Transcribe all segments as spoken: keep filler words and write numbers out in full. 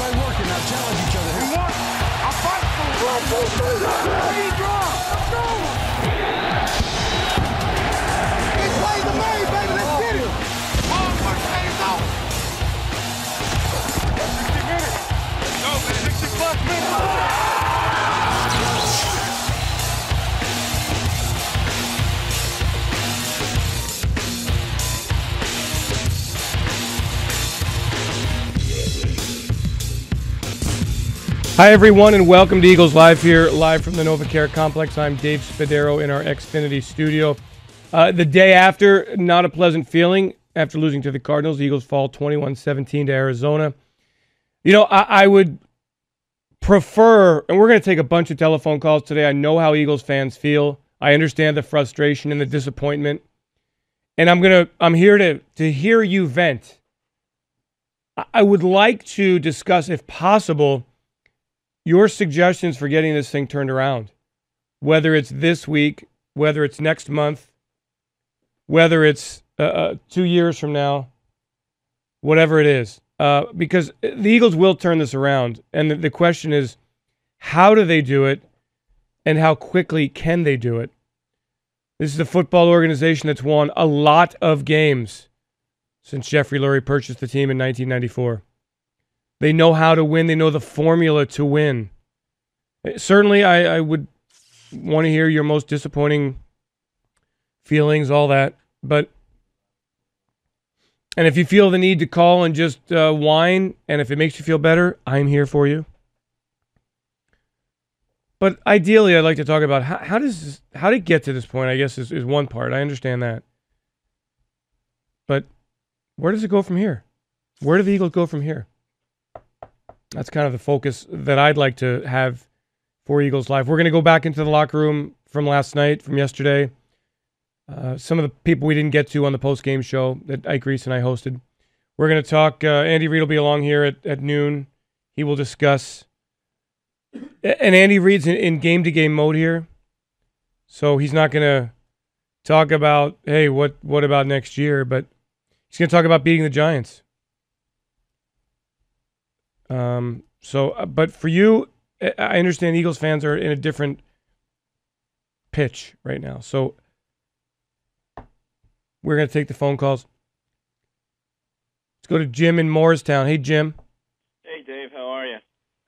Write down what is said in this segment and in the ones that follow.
Everybody working now. Challenge each other. We want a fight for it. Ready, draw. Let's go. He played the main, baby. Let's get it. Hard work pays off. sixty minutes. Go, man. sixty plus minutes. Hi, everyone, and welcome to Eagles Live here, live from the NovaCare Complex. I'm Dave Spadaro in our Xfinity studio. Uh, the day after, not a pleasant feeling after losing to the Cardinals. The Eagles fall twenty-one seventeen to Arizona. You know, I, I would prefer, and we're going to take a bunch of telephone calls today. I know how Eagles fans feel. I understand the frustration and the disappointment. And I'm going to, I'm here to, to hear you vent. I, I would like to discuss, if possible, your suggestions for getting this thing turned around, whether it's this week, whether it's next month, whether it's uh, uh, two years from now, whatever it is, uh, because the Eagles will turn this around. And the, the question is, how do they do it, and how quickly can they do it? This is a football organization that's won a lot of games since Jeffrey Lurie purchased the team in nineteen ninety-four. They know how to win. They know the formula to win. Certainly, I, I would want to hear your most disappointing feelings, all that. But, and if you feel the need to call and just uh, whine, and if it makes you feel better, I'm here for you. But ideally, I'd like to talk about how, how does this, how to get to this point, I guess, is, is one part. I understand that. But where does it go from here? Where do the Eagles go from here? That's kind of the focus that I'd like to have for Eagles Live. We're going to go back into the locker room from last night, from yesterday. Uh, some of the people we didn't get to on the post-game show that Ike Reese and I hosted. We're going to talk. Uh, Andy Reid will be along here at, at noon. He will discuss. And Andy Reid's in, in game-to-game mode here. So he's not going to talk about, hey, what, what about next year? But he's going to talk about beating the Giants. Um, so, uh, but for you, I understand Eagles fans are in a different pitch right now. So we're going to take the phone calls. Let's go to Jim in Morristown. Hey, Jim. Hey, Dave. How are you?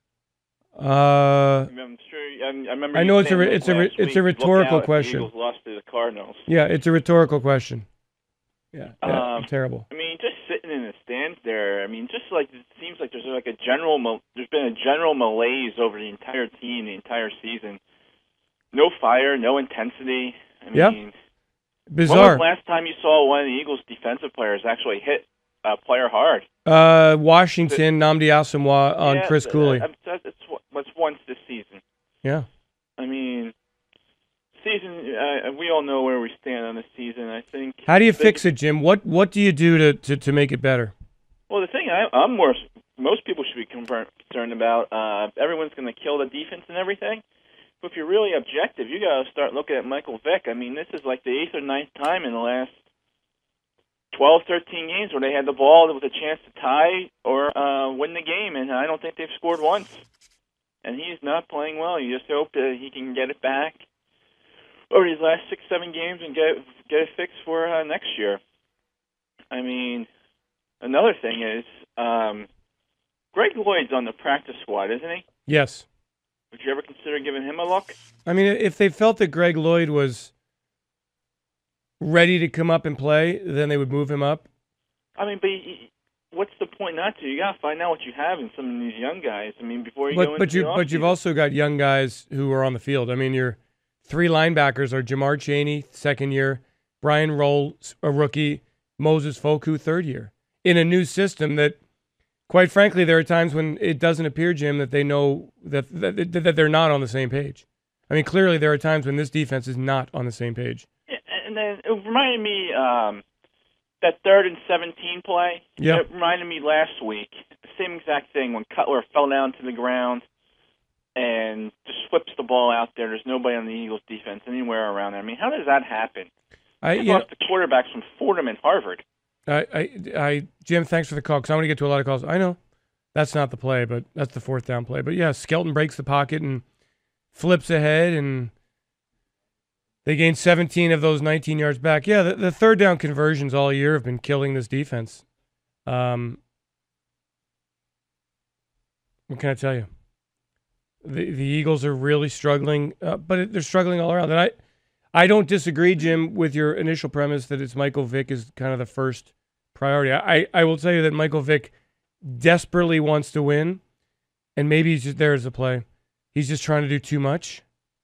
Uh, I'm sure. I, I remember. I know it's a re- it's a re- it's a rhetorical question. The Eagles lost to the Cardinals. Yeah, it's a rhetorical question. Yeah, yeah um, terrible. I mean, just sitting in the stands there. I mean, just like it seems like there's like a general. There's been a general malaise over the entire team, the entire season. No fire, no intensity. I yeah. mean, bizarre. When was the last time you saw one of the Eagles' defensive players actually hit a player hard? Uh, Washington, Nnamdi Asomugha on yeah, Chris Cooley. Uh, it's what's once this season. Yeah. I mean. Season, uh, we all know where we stand on the season. I think. How do you fix it, Jim? What What do you do to, to, to make it better? Well, the thing I, I'm more most people should be concerned about. Uh, everyone's going to kill the defense and everything, but if you're really objective, you got to start looking at Michael Vick. I mean, this is like the eighth or ninth time in the last twelve, thirteen games where they had the ball with a chance to tie or uh, win the game, and I don't think they've scored once. And he's not playing well. You just hope that he can get it back over these last six, seven games and get get it fixed for uh, next year. I mean, another thing is, um, Greg Lloyd's on the practice squad, isn't he? Yes. Would you ever consider giving him a look? I mean, if they felt that Greg Lloyd was ready to come up and play, then they would move him up. I mean, but he, what's the point not to? You got to find out what you have in some of these young guys. I mean, before you but, go into but you the But you've also got young guys who are on the field. I mean, your three linebackers are Jamar Chaney, second year, Brian Roll, a rookie, Moses Foku, third year, in a new system that, quite frankly, there are times when it doesn't appear, Jim, that they know that, that, that they're not on the same page. I mean, clearly there are times when this defense is not on the same page. Yeah, and then it reminded me um, that third and seventeen play. Yeah. It reminded me last week, the same exact thing when Cutler fell down to the ground and just flips the ball out there. There's nobody on the Eagles defense anywhere around there. I mean, how does that happen? I They you lost the quarterbacks from Fordham and Harvard. I, I, I, Jim, thanks for the call, because I want to get to a lot of calls. I know. That's not the play, but that's the fourth down play. But yeah, Skelton breaks the pocket and flips ahead, and they gain seventeen of those nineteen yards back. Yeah, the, the third down conversions all year have been killing this defense. Um, what can I tell you? The the Eagles are really struggling, uh, but they're struggling all around. And I, I don't disagree, Jim, with your initial premise that it's Michael Vick is kind of the first priority. I, I will tell you that Michael Vick desperately wants to win, and maybe he's just there as a play. He's just trying to do too much.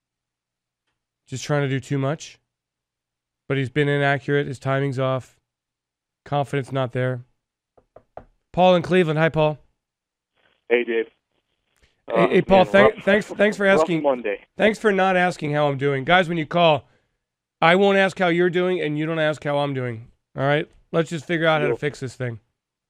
Just trying to do too much. But he's been inaccurate. His timing's off. Confidence not there. Paul in Cleveland. Hi, Paul. Hey, Dave. Hey, Uh, hey Paul. man, Thank, rough- thanks, thanks for asking. rough Monday. Thanks for not asking how I'm doing, guys. When you call, I won't ask how you're doing, and you don't ask how I'm doing. All right. Let's just figure out how to Yep. fix this thing.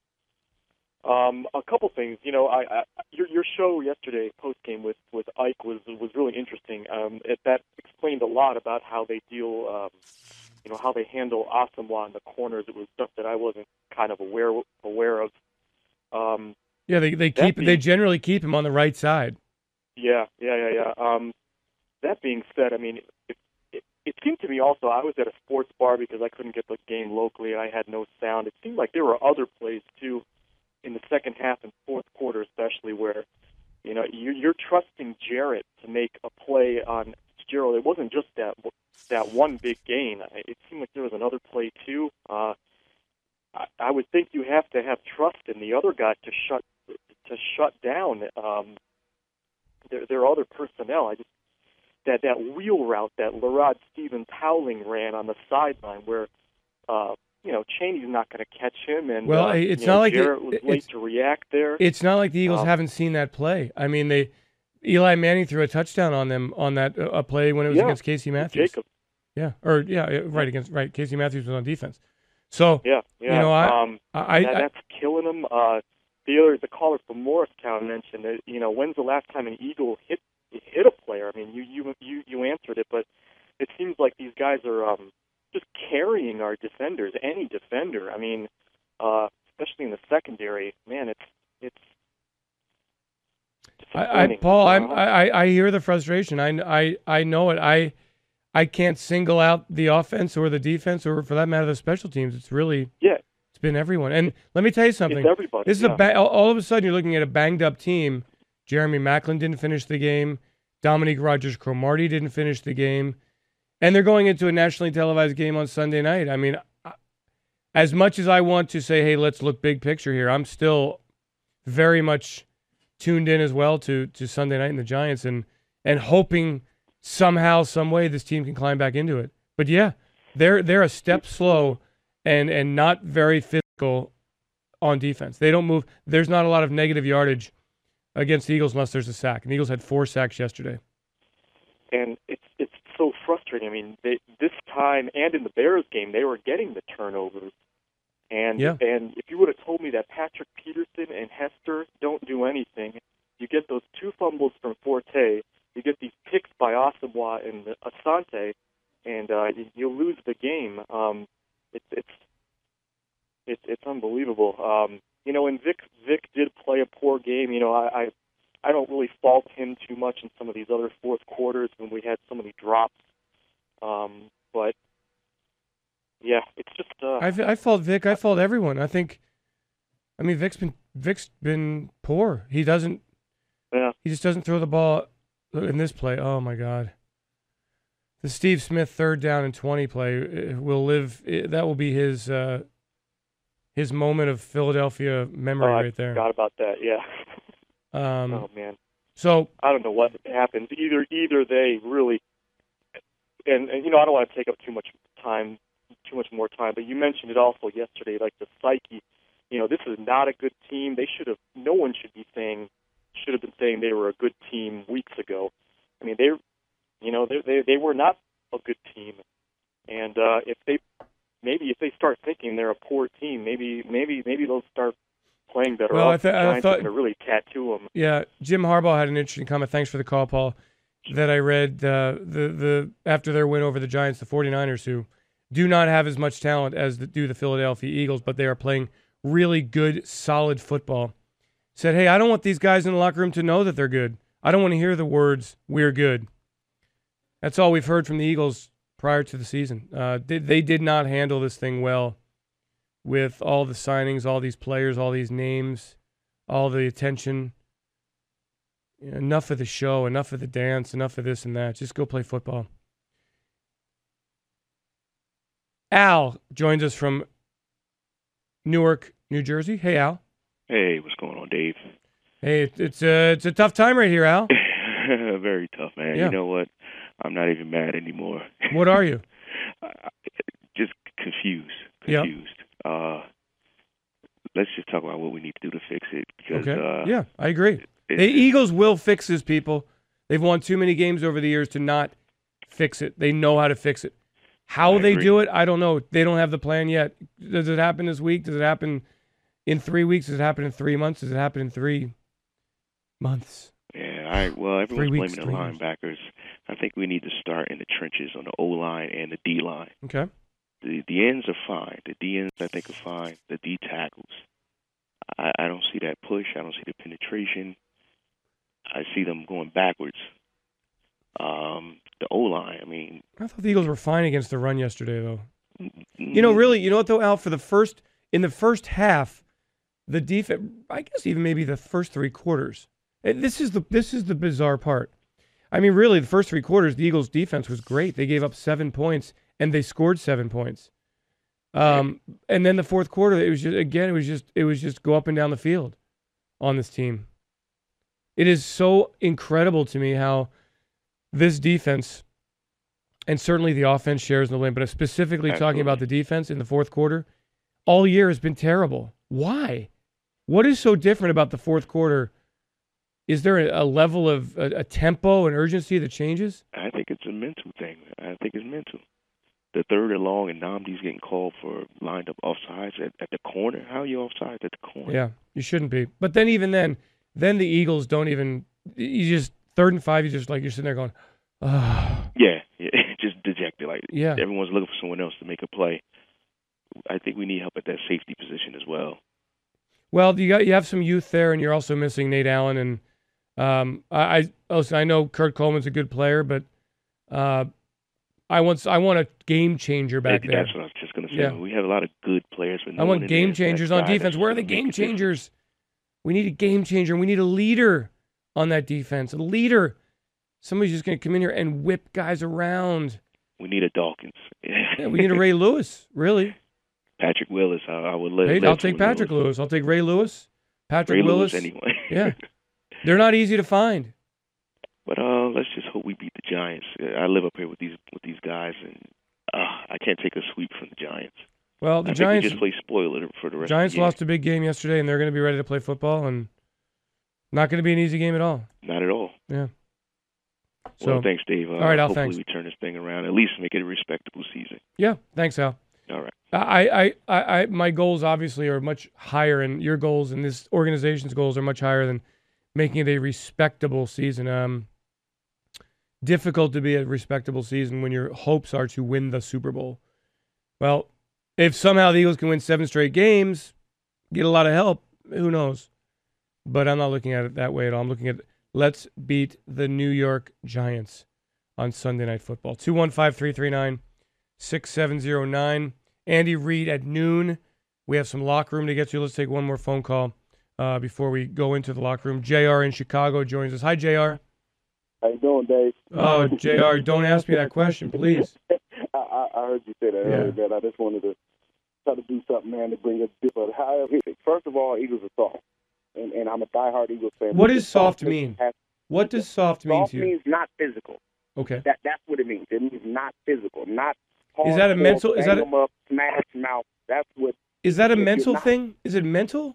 Um, a couple things. You know, I, I your your show yesterday, post game with with Ike was was really interesting. Um, it, that explained a lot about how they deal. Um, you know, how they handle Asamoah in the corners. It was stuff that I wasn't kind of aware aware of. Um, Yeah, they they That keep they being- generally keep him on the right side. Yeah, yeah, yeah, yeah. Um, that being said, I mean, it, it, it seemed to me also, I was at a sports bar because I couldn't get the game locally and I had no sound. It seemed like there were other plays, too, in the second half and fourth quarter especially, where, you know, you're, you're trusting Jarrett to make a play on Fitzgerald. It wasn't just that that one big gain. It seemed like there was another play, too. Uh, I, I would think you have to have trust in the other guy to shut to shut down um, their, their other personnel. I just that that wheel route that Larod Stevens Howling ran on the sideline, where uh, you know Chaney's not going to catch him, and Well, uh, it's you not know, like Jarrett it- was it's- late to react there. It's not like the Eagles Um, haven't seen that play. I mean, they Eli Manning threw a touchdown on them on that uh, a play when it was Yeah, against Casey Matthews. Jacob. Yeah, or yeah, yeah, right against right. Casey Matthews was on defense. So Yeah, yeah. you know, I um, I, I, that, that's killing him. Uh, the other, the caller from Morristown mentioned that, you know, when's the last time an Eagle hit hit a player? I mean, you you you you answered it, but it seems like these guys are um, just carrying our defenders. Any defender. I mean, uh, especially in the secondary. Man, it's it's. I, I disappointing. Paul, I'm, Uh, I I hear the frustration. I I I know it. I I can't single out the offense or the defense or, for that matter, the special teams. It's really yeah, it's been everyone. And let me tell you something. it's everybody. This is yeah. a ba- all, all of a sudden you're looking at a banged up team. Jeremy Maclin didn't finish the game. Dominique Rodgers-Cromartie didn't finish the game, and they're going into a nationally televised game on Sunday night. I mean, I- as much as I want to say, "Hey, let's look big picture here," I'm still very much tuned in as well to to Sunday night and the Giants, and and hoping somehow, some way, this team can climb back into it. But yeah, they're they're a step slow and and not very physical on defense. They don't move. There's not a lot of negative yardage against the Eagles unless there's a sack. And the Eagles had four sacks yesterday. And it's it's so frustrating. I mean, they, this time and in the Bears game, they were getting the turnovers. And Yeah. and if you would have told me that Patrick Peterson and Hester don't do anything, you get those two fumbles from Forte, you get these picks by Asamoah and Asante, and uh, you, you lose the game. Um, it's it's it's it's unbelievable. Um, you know, and Vic Vic did play a poor game. You know, I, I I don't really fault him too much in some of these other fourth quarters when we had so many drops. Um, but yeah, it's just uh, I I fault Vic. I fault everyone. I think. I mean, Vic's been Vic's been poor. He doesn't. yeah. He just doesn't throw the ball in this play. Oh my God. The Steve Smith third down and twenty play uh, will live. uh, That will be his uh, his moment of Philadelphia memory Oh, I right there. forgot about that. Yeah. Um, oh man, so I don't know what happens. Either either they really, and, and you know I don't want to take up too much time, too much more time. But you mentioned it also yesterday, like the psyche. You know, this is not a good team. They should have. No one should be saying should have been saying they were a good team weeks ago. I mean, they, you know, they they they were not a good team. And uh, if they maybe if they start thinking they're a poor team, maybe maybe maybe they'll start playing better. Well, I off. th- the I Giants thought- are going to really tattoo them. yeah, Jim Harbaugh had an interesting comment. Thanks for the call, Paul. That I read uh, the the after their win over the Giants, the 49ers, who do not have as much talent as the, do the Philadelphia Eagles, but they are playing really good, solid football. said, hey, I don't want these guys in the locker room to know that they're good. I don't want to hear the words, we're good. That's all we've heard from the Eagles prior to the season. Uh, they, they did not handle this thing well with all the signings, all these players, all these names, all the attention. Enough of the show, enough of the dance, enough of this and that. Just go play football. Al joins us from Newark, New Jersey. Hey, Al. Hey, what's going on, Dave? Hey, it, it's a it's a tough time right here, Al. Very tough, man. Yeah. You know what? I'm not even mad anymore. What are you? Just confused. Yep. Confused. Uh, let's just talk about what we need to do to fix it. Because, Okay. uh, Yeah, I agree. The Eagles will fix this, people. They've won too many games over the years to not fix it. They know how to fix it. How I they agree. do it, I don't know. They don't have the plan yet. Does it happen this week? Does it happen in three weeks? Does it happen in three months? Does it happen in three months? Yeah, all right. Well, everyone's Three weeks, blaming the three months. linebackers. I think we need to start in the trenches on the O-line and the D-line. Okay. The, the ends are fine. The D-ends, I think, are fine. The D-tackles. I, I don't see that push. I don't see the penetration. I see them going backwards. Um, the O-line, I mean... I thought the Eagles were fine against the run yesterday, though. You know, really, you know what, though, Al? For the first, in the first half, the defense, I guess even maybe the first three quarters, and this is the this is the bizarre part. I mean, really, the first three quarters, the Eagles' defense was great. They gave up seven points, and they scored seven points. Um, and then the fourth quarter, it was just, again, it was just, it was just go up and down the field on this team. It is so incredible to me how this defense, and certainly the offense shares in the blame, but specifically Absolutely. talking about the defense in the fourth quarter, all year has been terrible. Why? What is so different about the fourth quarter? Is there a, a level of a, a tempo and urgency that changes? I think it's a mental thing. I think it's mental. The third and long, and Namdi's getting called for lined up offsides at, at the corner. How are you offsides at the corner? Yeah, you shouldn't be. But then even then, then the Eagles don't even, you just, third and five, you just like, you're sitting there going, ah. Yeah, yeah, just dejected. Like Yeah. everyone's looking for someone else to make a play. I think we need help at that safety position as well. Well, you got you have some youth there, and you're also missing Nate Allen. And um, I, I listen, I know Kurt Coleman's a good player, but uh, I want I want a game changer back Maybe there. That's what I was just going to say. Yeah. We have a lot of good players, but no I one want in game there is that changers on guy defense. that's Where are the gonna make game a difference. changers? We need a game changer. We need a leader on that defense. A leader. Somebody's just going to come in here and whip guys around. We need a Dawkins. Yeah, we need a Ray Lewis, really. Patrick Willis. I, I would live. Hey, live I'll take for Patrick Lewis. I'll take Ray Lewis. Patrick Ray Willis. Lewis anyway. Yeah. They're not easy to find. But uh, let's just hope we beat the Giants. I live up here with these with these guys, and uh, I can't take a sweep from the Giants. Well, the I Giants think we just play spoiler for the rest Giants of the year. lost a big game yesterday, and they're going to be ready to play football, and not going to be an easy game at all. Not at all. Yeah. Well, So, thanks, Dave. Uh, all right, Al, hopefully thanks. we turn this thing around. At least make it a respectable season. Yeah, thanks, Al. All right. I, I, I, I, my goals obviously are much higher, and your goals and this organization's goals are much higher than making it a respectable season. Um, difficult to be a respectable season when your hopes are to win the Super Bowl. Well, if somehow the Eagles can win seven straight games, get a lot of help, who knows? But I'm not looking at it that way at all. I'm looking at let's beat the New York Giants on Sunday Night Football. two one five, three three nine, six seven zero nine. Andy Reid at noon. We have some locker room to get to. Let's take one more phone call uh, before we go into the locker room. J R in Chicago joins us. Hi, J R. How you doing, Dave? Oh, J R, don't ask me that question, please. I, I, I heard you say that Yeah. earlier, man. I just wanted to try to do something, man, to bring a dip. But however, first of all, Eagles are soft, and, and I'm a diehard Eagles fan. What does soft Soft mean? has- What does soft mean Soft to you? means not physical. Okay. That that's what it means. It means not physical, not. Is that a hardcore, mental- is that a- bang 'em up, smash mouth? That's what. Is that a If you're mental not- thing? Is it mental?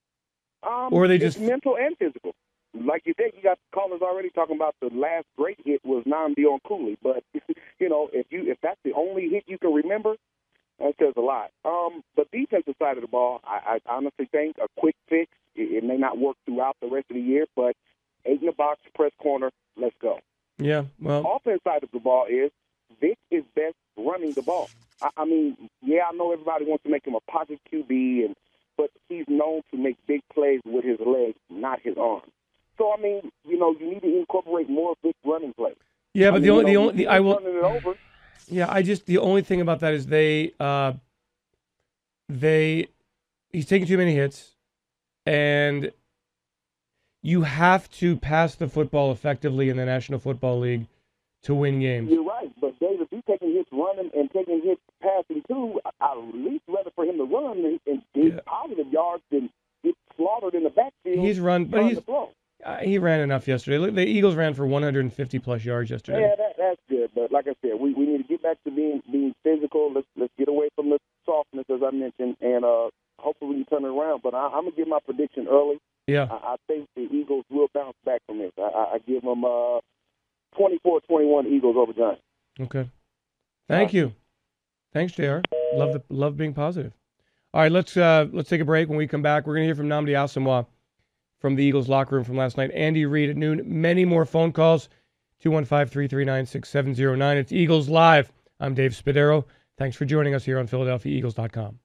Um, Or are they it's just- mental and physical? Like you said, you got callers already talking about the last great hit was Nnamdi on Cooley, but you know if you if that's the only hit you can remember, that says a lot. Um, the defensive side of the ball, I, I honestly think a quick fix. It, it may not work throughout the rest of the year, but eight in the box, press corner, let's go. Yeah, well, Offense side of the ball is Vic is best running the ball. I, I mean, yeah, I know everybody wants to make him a pocket Q B, and but he's known to make big plays with his legs. not his arm. So, I mean, you know, you need to incorporate more big running plays. Yeah, but I the mean, only, the you know, only, the, I will. running it over. Yeah, I just the only thing about that is they, uh, they, he's taking too many hits, and you have to pass the football effectively in the National Football League to win games. You're right, but Dave, if he's taking hits running and taking hits passing too, I'd at least rather for him to run and, and get Yeah. positive yards than get slaughtered in the backfield. He's run, but trying he's to throw. uh, he ran enough yesterday. Look, the Eagles ran for one hundred fifty plus yards yesterday. Yeah, that, that's good. But like I said, we, we need to get back to being being physical. Let's let's get away from the softness, as I mentioned, and uh, hopefully we can turn it around. But I, I'm gonna give my prediction early. Yeah. I, I think the Eagles will bounce back from this. I, I, I give them uh, twenty-four twenty-one Eagles over Giants. Okay. Thank you. Thanks, J R. Love the love being positive. All right, let's uh, let's take a break. When we come back, we're going to hear from Nnamdi Asomugha from the Eagles locker room from last night. Andy Reid at noon. Many more phone calls. two one five, three three nine, six seven zero nine. It's Eagles Live. I'm Dave Spadaro. Thanks for joining us here on Philadelphia Eagles dot com.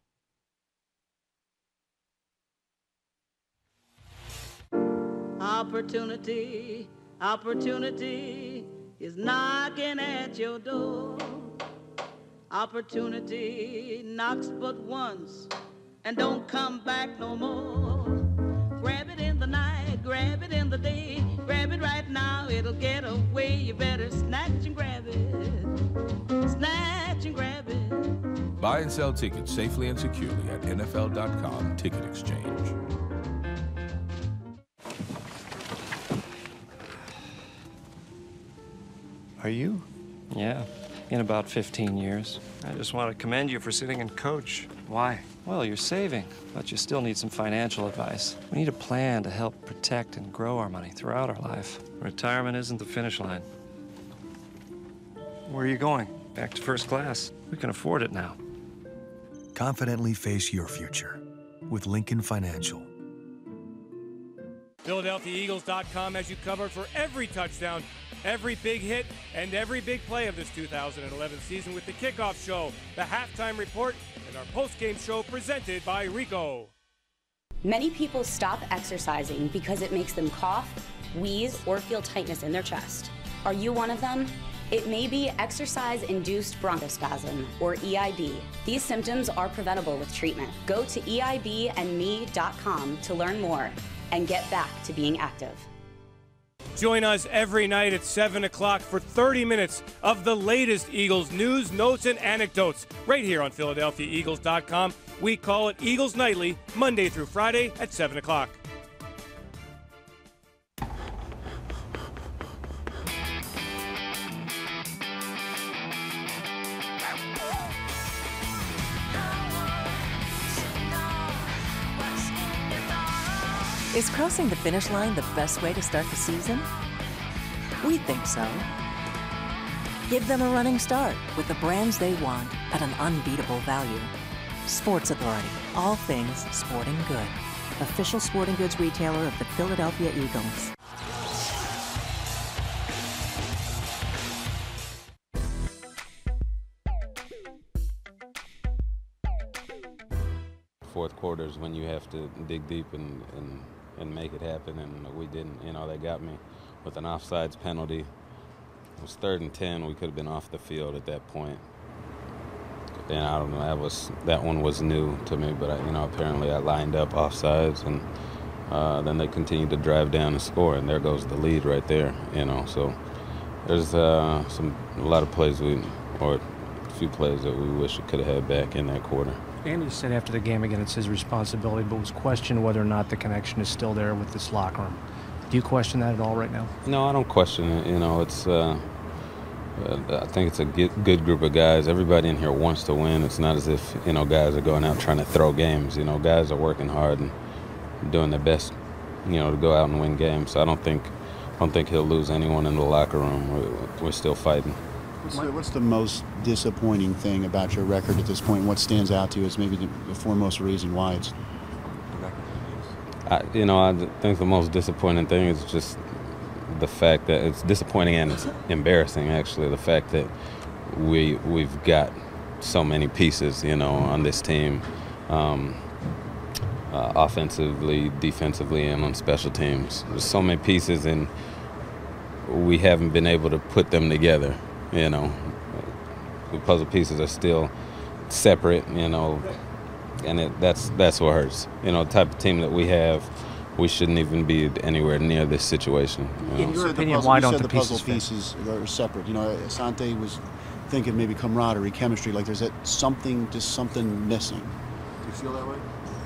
Opportunity, opportunity is knocking at your door. Opportunity knocks but once and don't come back no more. Grab it in the night, grab it in the day, grab it right now, it'll get away. You better snatch and grab it, snatch and grab it. Buy and sell tickets safely and securely at N F L dot com Ticket Exchange. Are you? Yeah, in about fifteen years. I just want to commend you for sitting and coach. Why? Well, you're saving, but you still need some financial advice. We need a plan to help protect and grow our money throughout our life. Retirement isn't the finish line. Where are you going? Back to first class. We can afford it now. Confidently face your future with Lincoln Financial. Philadelphia Eagles dot com has you covered for every touchdown, every big hit, and every big play of this two thousand eleven season with the kickoff show, the halftime report, and our postgame show presented by Rico. Many people stop exercising because it makes them cough, wheeze, or feel tightness in their chest. Are you one of them? It may be exercise-induced bronchospasm, or E I B. These symptoms are preventable with treatment. Go to E I B and me dot com to learn more and get back to being active. Join us every night at seven o'clock for thirty minutes of the latest Eagles news, notes, and anecdotes right here on Philadelphia Eagles dot com. We call it Eagles Nightly, Monday through Friday at seven o'clock. Is crossing the finish line the best way to start the season? We think so. Give them a running start with the brands they want at an unbeatable value. Sports Authority, all things sporting good. Official sporting goods retailer of the Philadelphia Eagles. Fourth quarter is when you have to dig deep and, and, and make it happen, and we didn't. You know, they got me with an offsides penalty. It was third and ten. We could have been off the field at that point. And I don't know, that was that one was new to me, but I, you know, apparently I lined up offsides, and uh, then they continued to drive down and score, and there goes the lead right there. You know, so there's uh, some a lot of plays we, or a few plays that we wish we could have had back in that quarter. Andy said after the game, again, it's his responsibility, but was questioned whether or not the connection is still there with this locker room. Do you question that at all right now? No, I don't question it. You know, it's. Uh, uh, I think it's a good group of guys. Everybody in here wants to win. It's not as if, you know, guys are going out trying to throw games. You know, guys are working hard and doing their best, you know, to go out and win games. So I don't think, I don't think he'll lose anyone in the locker room. We're, we're still fighting. What's the, what's the most disappointing thing about your record at this point? What stands out to you as maybe the, the foremost reason why it's the record? I, you know, I think the most disappointing thing is just the fact that it's disappointing and it's embarrassing, actually, the fact that we, we've got so many pieces, you know, on this team. Um, uh, offensively, defensively, and on special teams. There's so many pieces, and we haven't been able to put them together. You know, the puzzle pieces are still separate. You know, and it, that's that's what hurts. You know, the type of team that we have, we shouldn't even be anywhere near this situation. You know? In your You said the opinion, puzzle- why you don't said the the puzzle pieces pieces are separate? You know, Asante was thinking maybe camaraderie, chemistry. Like there's that something, just something missing. Do you feel that way?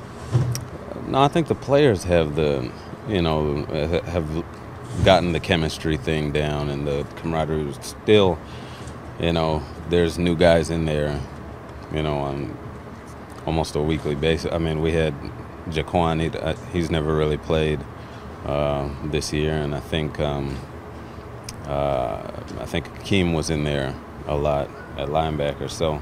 No, I think the players have the, you know, have gotten the chemistry thing down, and the camaraderie is still, you know, there's new guys in there, you know, on almost a weekly basis. I mean, we had Jaquan, he, he's never really played uh, this year, and I think um, uh, I think Akeem was in there a lot at linebacker. So,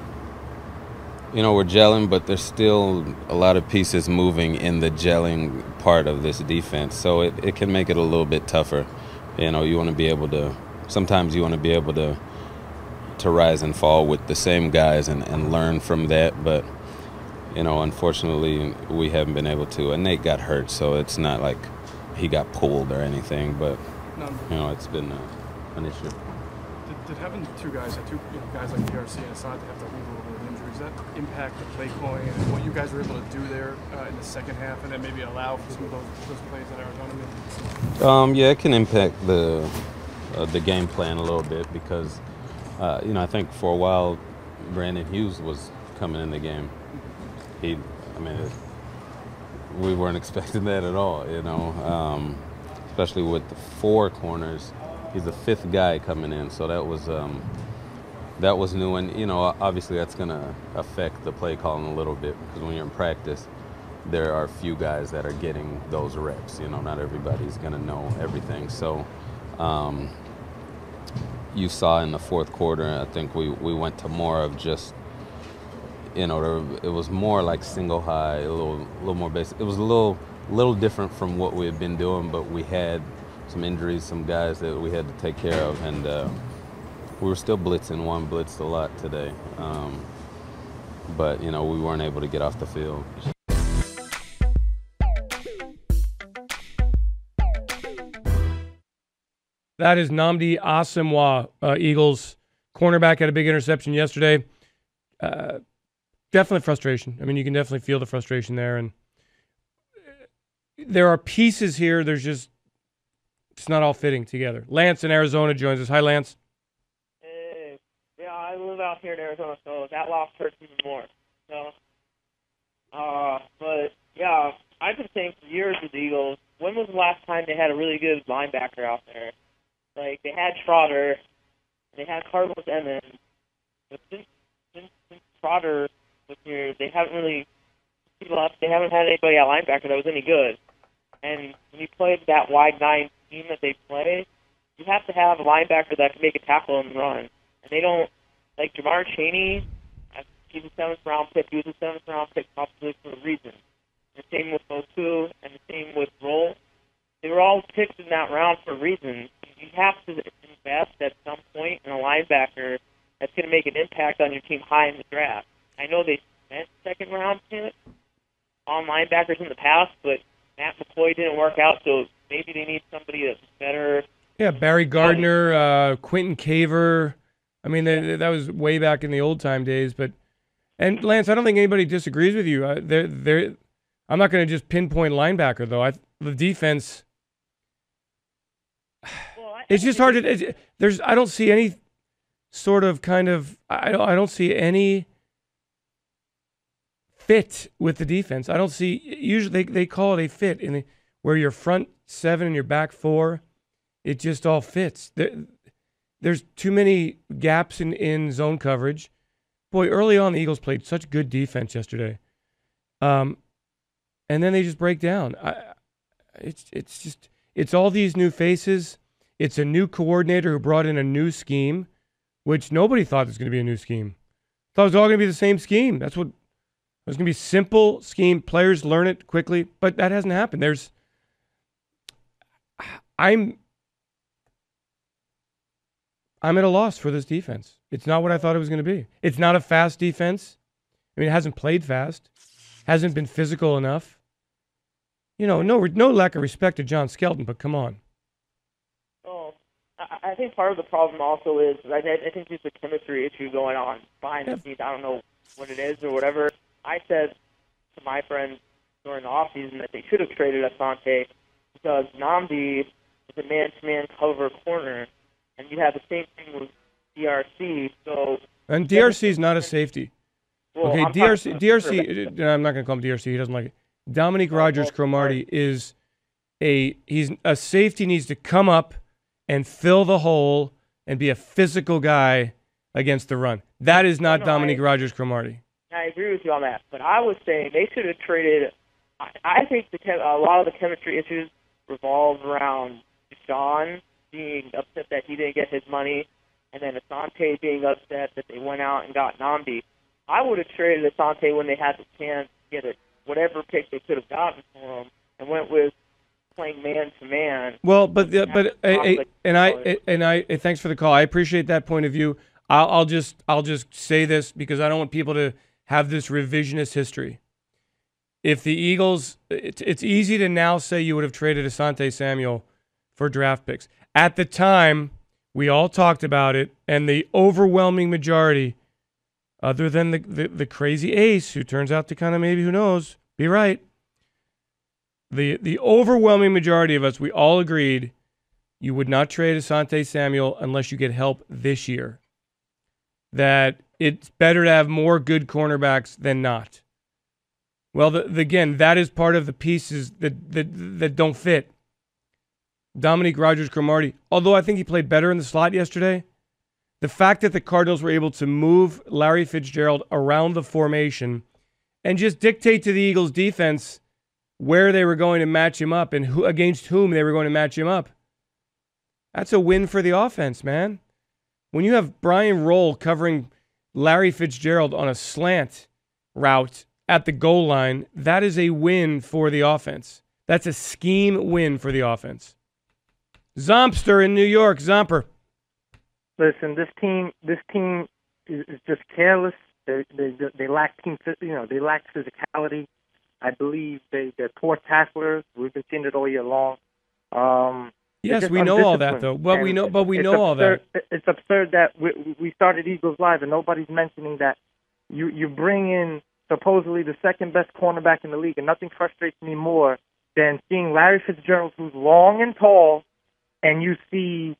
you know, we're gelling, but there's still a lot of pieces moving in the gelling part of this defense. So it, it can make it a little bit tougher. You know, you want to be able to, sometimes you want to be able to to rise and fall with the same guys and, and learn from that. But, you know, unfortunately, we haven't been able to. And Nate got hurt, so it's not like he got pulled or anything. But, you know, it's been uh, an issue. Did, did having two guys, two you know, guys like D R C and Asante have to leave a little bit of injuries, that impact the play calling and what you guys were able to do there uh, in the second half, and then maybe allow for some of those, those plays that Arizona made? Um, yeah, it can impact the uh, the game plan a little bit because, uh, you know, I think for a while Brandon Hughes was coming in the game. He, I mean, it, we weren't expecting that at all, you know, um, especially with the four corners. He's the fifth guy coming in, so that was um, that was new, and you know, obviously that's going to affect the play calling a little bit because when you're in practice, there are a few guys that are getting those reps. You know, not everybody's going to know everything. So um, you saw in the fourth quarter, I think we, we went to more of just, you know, it was more like single high, a little a little more basic. It was a little little different from what we had been doing, but we had some injuries, some guys that we had to take care of, and uh, we were still blitzing. One blitzed a lot today, um, but you know we weren't able to get off the field. That is Nnamdi Asomugha, uh, Eagles cornerback, had a big interception yesterday. Uh, definitely frustration. I mean, you can definitely feel the frustration there, and there are pieces here. There's just it's not all fitting together. Lance in Arizona joins us. Hi, Lance. Hey, yeah, I live out here in Arizona, so that loss hurts even more. So, uh, but yeah, I've been saying for years with the Eagles, when was the last time they had a really good linebacker out there? Like they had Trotter, they had Carlos Emmons, but since since, since Trotter was here, they haven't really they haven't had anybody at linebacker that was any good. And when you play that wide nine team that they play, you have to have a linebacker that can make a tackle and run. And they don't, like Jamar Chaney, he's a seventh round pick. He was a seventh round pick probably for a reason. The same with Motu and the same with Roll. They were all picked in that round for a reason. You have to invest at some point in a linebacker that's going to make an impact on your team high in the draft. I know they spent second round picks on linebackers in the past, but Matt McCoy didn't work out, so maybe they need somebody that's better. Yeah, Barry Gardner, uh, Quentin Caver. I mean, they, they, that was way back in the old time days. But and Lance, I don't think anybody disagrees with you. Uh, they're, they're, I'm not going to just pinpoint linebacker though. I, the defense. Well, I, it's just hard to. It's, there's. I don't see any sort of kind of. I don't. I don't see any fit with the defense. I don't see. Usually they, they call it a fit in the, where your front seven and your back four, it just all fits. There, there's too many gaps in, in zone coverage. Boy, early on the Eagles played such good defense yesterday, um, and then they just break down. I, it's it's just it's all these new faces. It's a new coordinator who brought in a new scheme, which nobody thought was going to be a new scheme. Thought it was all going to be the same scheme. That's what. It's going to be a simple scheme. Players learn it quickly, but that hasn't happened. There's, I'm, I'm at a loss for this defense. It's not what I thought it was going to be. It's not a fast defense. I mean, it hasn't played fast. hasn't been physical enough. You know, no no lack of respect to John Skelton, but come on. Oh, I, I think part of the problem also is I, I think there's a chemistry issue going on behind the scenes. I don't know what it is or whatever. I said to my friends during the offseason that they should have traded Asante because Nnamdi is a man-to-man cover corner, and you have the same thing with D R C. So and D R C is not a safety. Well, okay, I'm D R C. talking- D R C. I'm not going to call him D R C. He doesn't like it. Dominique Rogers-Cromartie is a he's a safety needs to come up and fill the hole and be a physical guy against the run. That is not No, no, Dominique I- Rogers-Cromartie. I agree with you on that, but I was saying they should have traded. I, I think the chem- a lot of the chemistry issues revolve around Deshaun being upset that he didn't get his money, and then Asante being upset that they went out and got Nnamdi. I would have traded Asante when they had the chance to get a, whatever pick they could have gotten for him, and went with playing man to man. Well, but the, but I, I, and I and I thanks for the call. I appreciate that point of view. I'll, I'll just I'll just say this because I don't want people to have this revisionist history. If the Eagles, it's, it's easy to now say you would have traded Asante Samuel for draft picks. At the time, we all talked about it, and the overwhelming majority, other than the, the, the crazy ace who turns out to kind of maybe, who knows, be right, the the overwhelming majority of us, we all agreed you would not trade Asante Samuel unless you get help this year. That it's better to have more good cornerbacks than not. Well, the, the, again, that is part of the pieces that that, that don't fit. Dominique Rogers-Cromartie, although I think he played better in the slot yesterday, the fact that the Cardinals were able to move Larry Fitzgerald around the formation and just dictate to the Eagles' defense where they were going to match him up and who against whom they were going to match him up, that's a win for the offense, man. When you have Brian Roll covering Larry Fitzgerald on a slant route at the goal line, that is a win for the offense. That's a scheme win for the offense. Zompster in New York. Zomper. Listen, this team, this team is, is just careless. They, they they lack team, you know, they lack physicality. I believe they they're poor tacklers. We've been seeing it all year long. Um, Yes, we know all that, though. Well, we know, but we know all that. It's absurd that we, we started Eagles Live and nobody's mentioning that you you bring in supposedly the second best cornerback in the league, and nothing frustrates me more than seeing Larry Fitzgerald, who's long and tall, and you see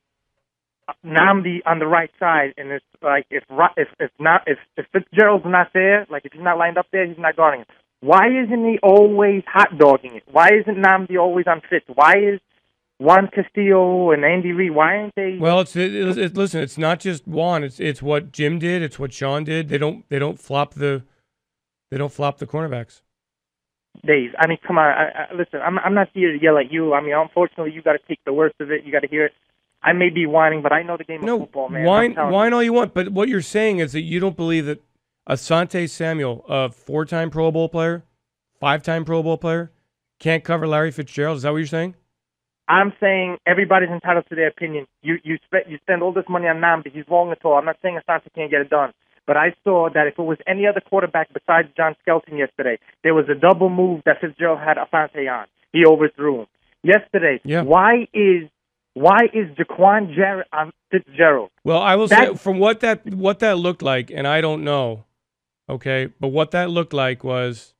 Nnamdi on the right side, and it's like if if if not if, if Fitzgerald's not there, like if he's not lined up there, he's not guarding it. Why isn't he always hot dogging it? Why isn't Nnamdi always on Fitz? Why is Juan Castillo and Andy Reid, why aren't they? Well, it's it, it, it, listen. It's not just Juan. It's it's what Jim did. It's what Sean did. They don't they don't flop the they don't flop the cornerbacks. Dave, I mean, come on. I, I, listen, I'm I'm not here to yell at you. I mean, unfortunately, you got to take the worst of it. You got to hear it. I may be whining, but I know the game no, of football, man. Whine whine all you want, but what you're saying is that you don't believe that Asante Samuel, a four-time Pro Bowl player, five-time Pro Bowl player, can't cover Larry Fitzgerald. Is that what you're saying? I'm saying everybody's entitled to their opinion. You you spend you spend all this money on Nnamdi. He's long and tall. I'm not saying Asante can't get it done, but I saw that if it was any other quarterback besides John Skelton yesterday, there was a double move that Fitzgerald had Asante on. He overthrew him yesterday. Yeah. Why is why is Jaquan Jarrett on Fitzgerald? Well, I will That- say from what that what that looked like, and I don't know, okay, but what that looked like was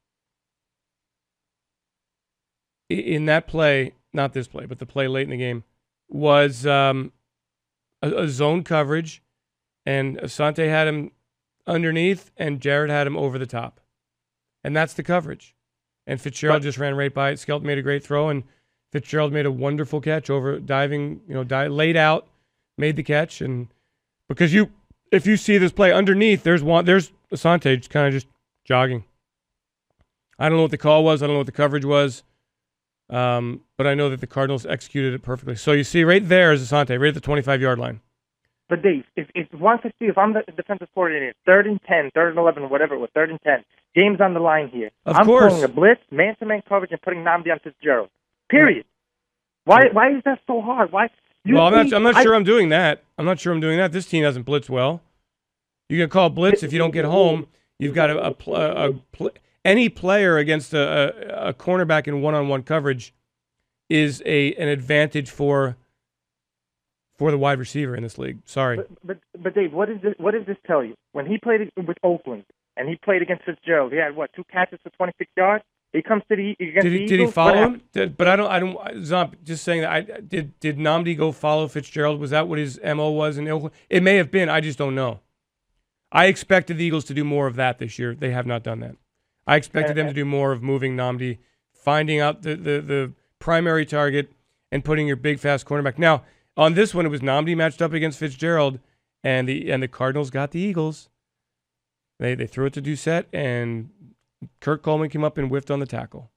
i- in that play. Not this play, but the play late in the game, was um, a, a zone coverage, and Asante had him underneath, and Jarrett had him over the top. And that's the coverage. And Fitzgerald But- just ran right by it. Skelton made a great throw, and Fitzgerald made a wonderful catch over diving, you know, di- laid out, made the catch. And because you, if you see this play underneath, there's one, there's Asante just kind of just jogging. I don't know what the call was. I don't know what the coverage was. Um, but I know that the Cardinals executed it perfectly. So you see right there is Asante, right at the twenty-five-yard line. But Dave, if if Juan Castillo, if I'm the defensive coordinator, third and ten, third and eleven, whatever it was, third and ten, game's on the line here. Of I'm course. calling a blitz, man-to-man coverage, and putting Nnamdi on Fitzgerald. Period. Why why is that so hard? Why? You well, I'm not. see- I'm not I- sure I'm doing that. I'm not sure I'm doing that. This team hasn't blitzed well. You can call blitz if you don't get home. You've got a, a, pl- a, a pl- any player against a, a, a cornerback in one-on-one coverage is a an advantage for for the wide receiver in this league. Sorry. But, but, but Dave, what, is this, what does this tell you? When he played with Oakland and he played against Fitzgerald, he had, what, two catches for twenty-six yards? He comes to the against did he, the did he Eagles, follow him? Did, but I don't. I don't. Zomp, just saying that. I did. Did Nnamdi go follow Fitzgerald? Was that what his M O was in Oakland? It may have been. I just don't know. I expected the Eagles to do more of that this year. They have not done that. I expected them to do more of moving Nnamdi, finding out the, the, the primary target, and putting your big fast cornerback. Now on this one, it was Nnamdi matched up against Fitzgerald, and the and the Cardinals got the Eagles. They they threw it to Doucette, and Kirk Coleman came up and whiffed on the tackle.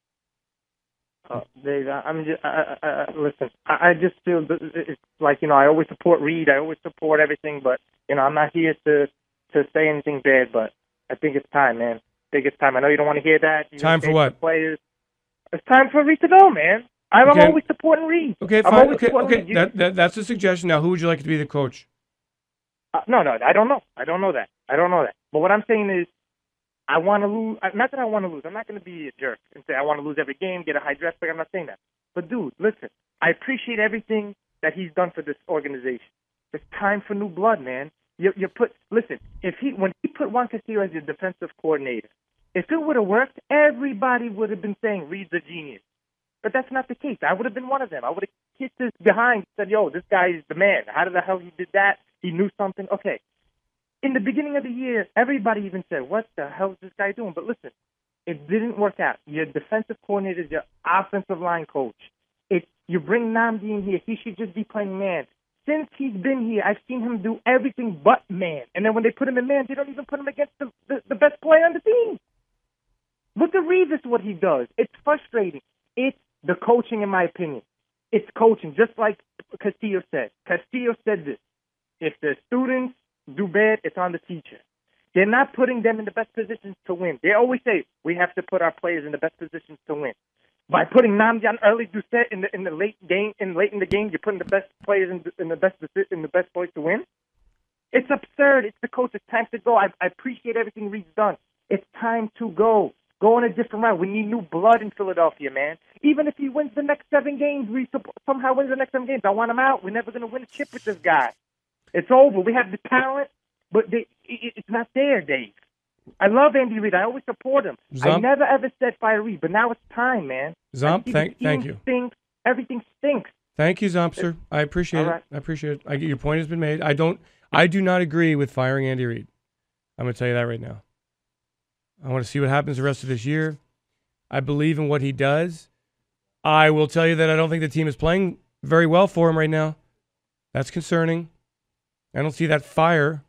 Uh, Dave, I'm just I, I, I, listen. I, I just feel that it's like you know I always support Reed. I always support everything, but you know I'm not here to to say anything bad. But I think it's time, man. I think it's time. I know you don't want to hear that. You time for what? Players. It's time for Reed to go, man. I'm, Okay. I'm always supporting Reed. Okay, I'm fine. always Okay, supporting okay. Reed. You- That, that that's a suggestion. Now, who would you like to be the coach? Uh, no, no, I don't know. I don't know that. I don't know that. But what I'm saying is, I want to lose. Not that I want to lose. I'm not going to be a jerk and say I want to lose every game, get a high draft pick. I'm not saying that. But dude, listen. I appreciate everything that he's done for this organization. It's time for new blood, man. You, you put listen. If he when he put Juan Castillo as your defensive coordinator, if it would have worked, everybody would have been saying Reed's a genius. But that's not the case. I would have been one of them. I would have kissed his behind and said, yo, this guy is the man. How the hell he did that? He knew something. Okay. In the beginning of the year, everybody even said, what the hell is this guy doing? But listen, it didn't work out. Your defensive coordinator is your offensive line coach. It, you bring Nnamdi in here. He should just be playing man. Since he's been here, I've seen him do everything but man. And then when they put him in man, they don't even put him against the, the, the best player on the team. Look at Reeves, what he does. It's frustrating. It's the coaching, in my opinion. It's coaching, just like Castillo said. Castillo said this. If the students do bad, it's on the teacher. They're not putting them in the best positions to win. They always say, we have to put our players in the best positions to win. By putting Nnamdi on early Doucette in the in the late game, in late in the game, you're putting the best players in, in the best in the best place to win. It's absurd. It's the coach. It's time to go. I, I appreciate everything Reed's done. It's time to go. Go on a different route. We need new blood in Philadelphia, man. Even if he wins the next seven games, we somehow wins the next seven games. I want him out. We're never going to win a chip with this guy. It's over. We have the talent, but they, it, it's not there, Dave. I love Andy Reid. I always support him. Zomp. I never ever said fire Reid, but now it's time, man. Zomp, I see thank- the thank team you. Stinks. Everything stinks. Thank you, Zompster. I appreciate All it. right. I appreciate it. I, your point has been made. I don't. I do not agree with firing Andy Reid. I'm going to tell you that right now. I want to see what happens the rest of this year. I believe in what he does. I will tell you that I don't think the team is playing very well for him right now. That's concerning. I don't see that fire.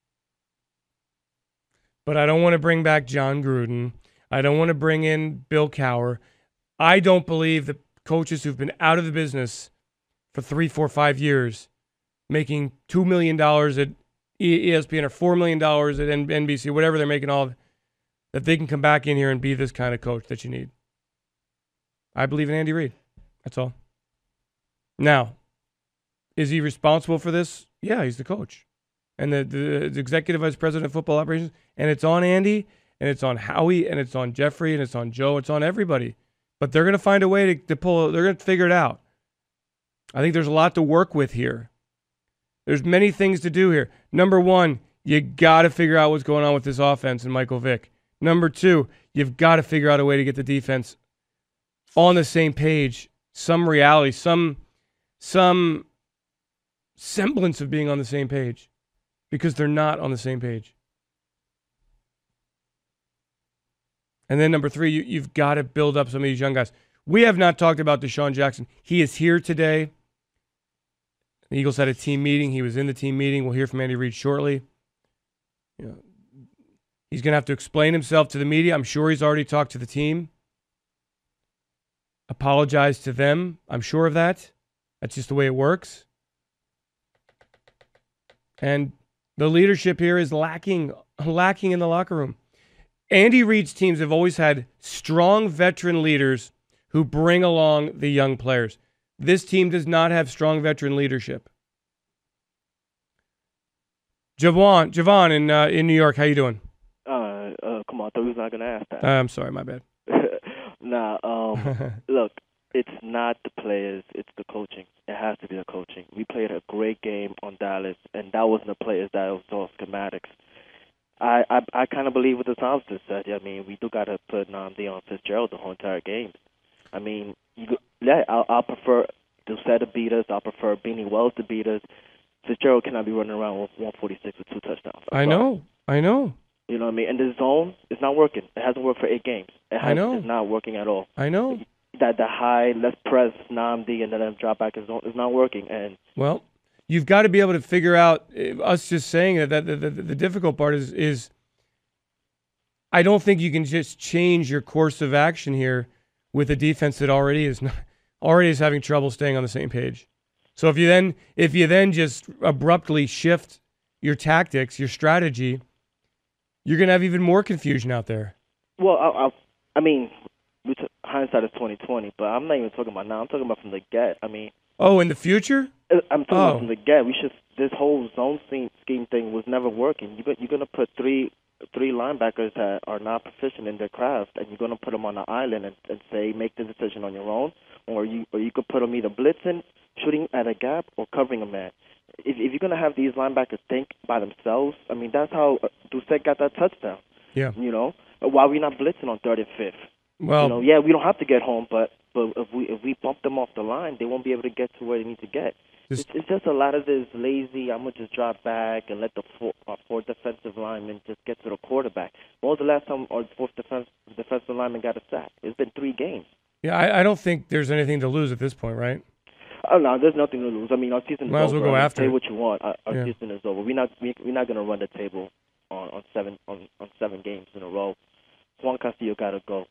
But I don't want to bring back John Gruden. I don't want to bring in Bill Cowher. I don't believe that coaches who've been out of the business for three, four, five years, making two million dollars at E S P N or four million dollars at N B C, whatever they're making, all that they can come back in here and be this kind of coach that you need. I believe in Andy Reid. That's all. Now, is he responsible for this? Yeah, he's the coach. And the, the, the executive vice president of football operations. And it's on Andy, and it's on Howie, and it's on Jeffrey, and it's on Joe. It's on everybody. But they're going to find a way to, to pull, they're going to figure it out. I think there's a lot to work with here. There's many things to do here. Number one, you got to figure out what's going on with this offense and Michael Vick. Number two, you've got to figure out a way to get the defense on the same page, some reality, some some semblance of being on the same page, because they're not on the same page. And then number three, you, you've got to build up some of these young guys. We have not talked about Deshaun Jackson. He is here today. The Eagles had a team meeting. He was in the team meeting. We'll hear from Andy Reid shortly. You know, he's going to have to explain himself to the media. I'm sure he's already talked to the team. Apologize to them. I'm sure of that. That's just the way it works. And the leadership here is lacking, lacking in the locker room. Andy Reid's teams have always had strong veteran leaders who bring along the young players. This team does not have strong veteran leadership. Javon, Javon in uh, in New York, how you doing? Uh, uh, come on, I thought he was not going to ask that. Uh, I'm sorry, my bad. nah, um, look, it's not the players, it's the coaching. It has to be the coaching. We played a great game on Dallas, and that wasn't the players, that was all schematics. I I, I kind of believe what the Thompson said. I mean, we do got to put Nnamdi on Fitzgerald the whole entire game. I mean, you go, yeah, I'll, I'll prefer Doucette to beat us. I'll prefer Beanie Wells to beat us. Fitzgerald cannot be running around with one forty-six with two touchdowns. I'm I sorry. know. I know. You know what I mean? And the zone is not working. It hasn't worked for eight games. It has, I know. It's not working at all. I know. That the high, let's press Nnamdi and then let him drop back his zone is not working. And Well, you've got to be able to figure out, uh, us just saying that, that the, the, the difficult part is, is I don't think you can just change your course of action here with a defense that already is not, already is having trouble staying on the same page. So if you then if you then just abruptly shift your tactics, your strategy, you're going to have even more confusion out there. well, I, I, I mean, we t- hindsight is twenty twenty, but I'm not even talking about now. I'm talking about from the get. I mean, Oh, in the future? I'm talking Oh. about from the get. We should. This whole zone scheme, scheme thing was never working. You got, you're going to put three three linebackers that are not proficient in their craft, and you're going to put them on an island and, and say make the decision on your own, or you or you could put them either blitzing, shooting at a gap, or covering a man. If, if you're going to have these linebackers think by themselves, I mean that's how uh, Doucette got that touchdown. Yeah. You know, why are we not blitzing on third and fifth? Well- you know, yeah, we don't have to get home, but but if we if we bump them off the line, they won't be able to get to where they need to get. Just- it's, it's just a lot of this lazy. I'm gonna just drop back and let the four, uh, four defensive linemen just get to the quarterback. When was the last time our fourth defense defensive lineman got a sack? It's been three games. Yeah, I, I don't think there's anything to lose at this point, right? Oh no, there's nothing to lose. I mean, our season is Might as over. well go I mean, after say it. what you want. Our, our Yeah. season is over. We're not we, we're not gonna run the table on, on seven on, on seven games in a row. Juan Castillo gotta go.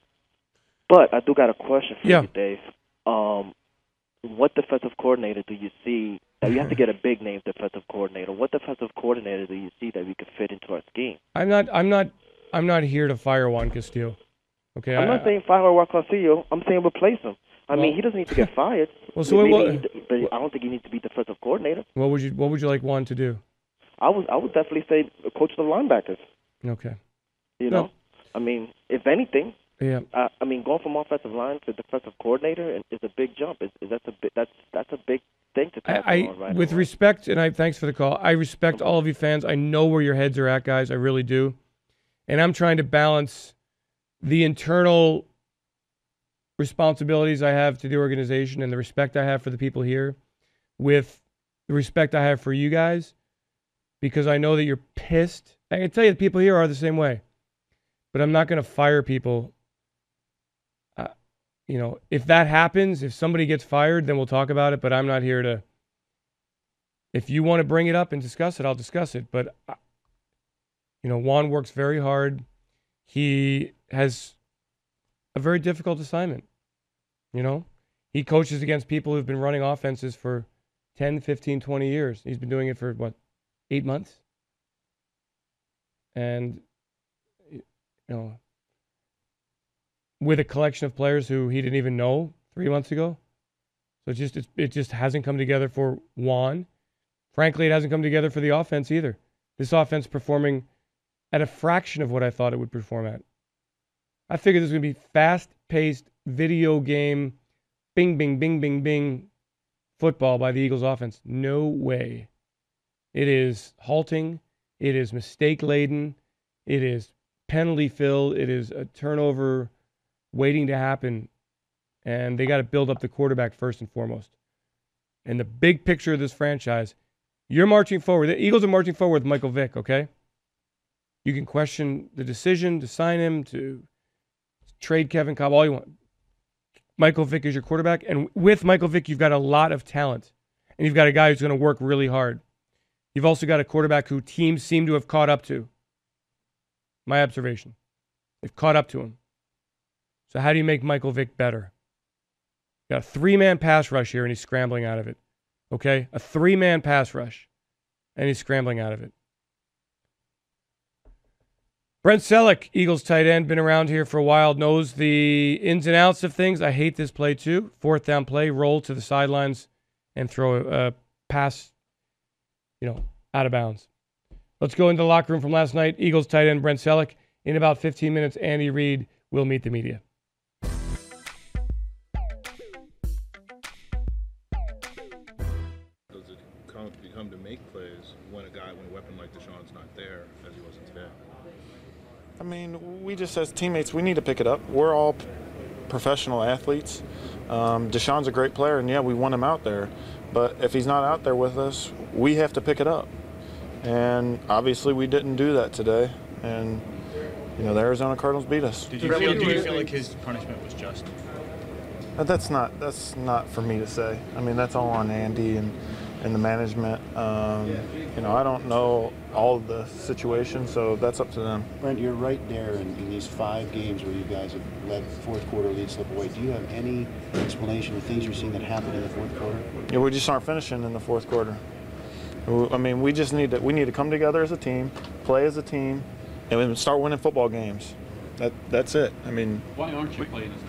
But I do got a question for Yeah. you, Dave. Um, what defensive coordinator do you see? That you have to get a big name defensive coordinator. What defensive coordinator do you see that we could fit into our scheme? I'm not I'm not I'm not here to fire Juan Castillo. Okay. I'm I, not saying fire Juan Castillo. I'm saying replace him. I Well- mean, he doesn't need to get fired. Well, so Maybe what- he- but I don't think he needs to be defensive coordinator. what would you what would you like Juan to do? I would I would definitely say coach the linebackers. Okay. You No. know, I mean, if anything, Yeah. uh, I mean, going from offensive line to defensive coordinator is a big jump. Is, is that's a big, that's that's a big thing to tackle I, on, right? with respect, and I thanks for the call. I respect all of you fans. I know where your heads are at, guys. I really do, and I'm trying to balance the internal responsibilities I have to the organization and the respect I have for the people here, with the respect I have for you guys, because I know that you're pissed. I can tell you the people here are the same way, but I'm not going to fire people. Uh, you know, if that happens, if somebody gets fired, then we'll talk about it, but I'm not here to. If you want to bring it up and discuss it, I'll discuss it. But, uh, you know, Juan works very hard. He has a very difficult assignment. You know, he coaches against people who've been running offenses for ten, fifteen, twenty years. He's been doing it for, what, eight months? And, you know, with a collection of players who he didn't even know three months ago. So it just, it, it just hasn't come together for Juan. Frankly, it hasn't come together for the offense either. This offense performing at a fraction of what I thought it would perform at. I figured this was going to be fast-paced, video game, bing, bing, bing, bing, bing football by the Eagles offense. No way. It is halting. It is mistake-laden. It is penalty-filled. It is a turnover waiting to happen. And they got to build up the quarterback first and foremost. And the big picture of this franchise, you're marching forward. The Eagles are marching forward with Michael Vick, okay? You can question the decision to sign him, to trade Kevin Cobb, all you want. Michael Vick is your quarterback. And with Michael Vick, you've got a lot of talent. And you've got a guy who's going to work really hard. You've also got a quarterback who teams seem to have caught up to. My observation. They've caught up to him. So how do you make Michael Vick better? Got a three-man pass rush here, and he's scrambling out of it. Okay? A three-man pass rush, and he's scrambling out of it. Brent Selleck, Eagles tight end, been around here for a while, knows the ins and outs of things. I hate this play too. Fourth down play, roll to the sidelines, and throw a, a pass, you know, out of bounds. Let's go into the locker room from last night. Eagles tight end Brent Selleck. In about fifteen minutes, Andy Reid will meet the media. Does it come, become to make plays when a guy, when a weapon like Deshaun's not there, as he wasn't today? I mean, we just as teammates, we need to pick it up. We're all p- professional athletes. Um, Deshaun's a great player, and yeah, we want him out there. But if he's not out there with us, we have to pick it up. And obviously we didn't do that today. And, you know, the Arizona Cardinals beat us. Did you feel, did you feel like his punishment was just? But that's not that's not for me to say. I mean, that's all on Andy and, and the management. Um, you know, I don't know all of the situations, so that's up to them. Brent, you're right there in, in these five games where you guys have let fourth quarter lead slip away. Do you have any explanation of things you're seeing that happened in the fourth quarter? Yeah, we just aren't finishing in the fourth quarter. I mean, we just need to we need to come together as a team, play as a team, and start winning football games. That that's it. I mean, why aren't you playing as a team?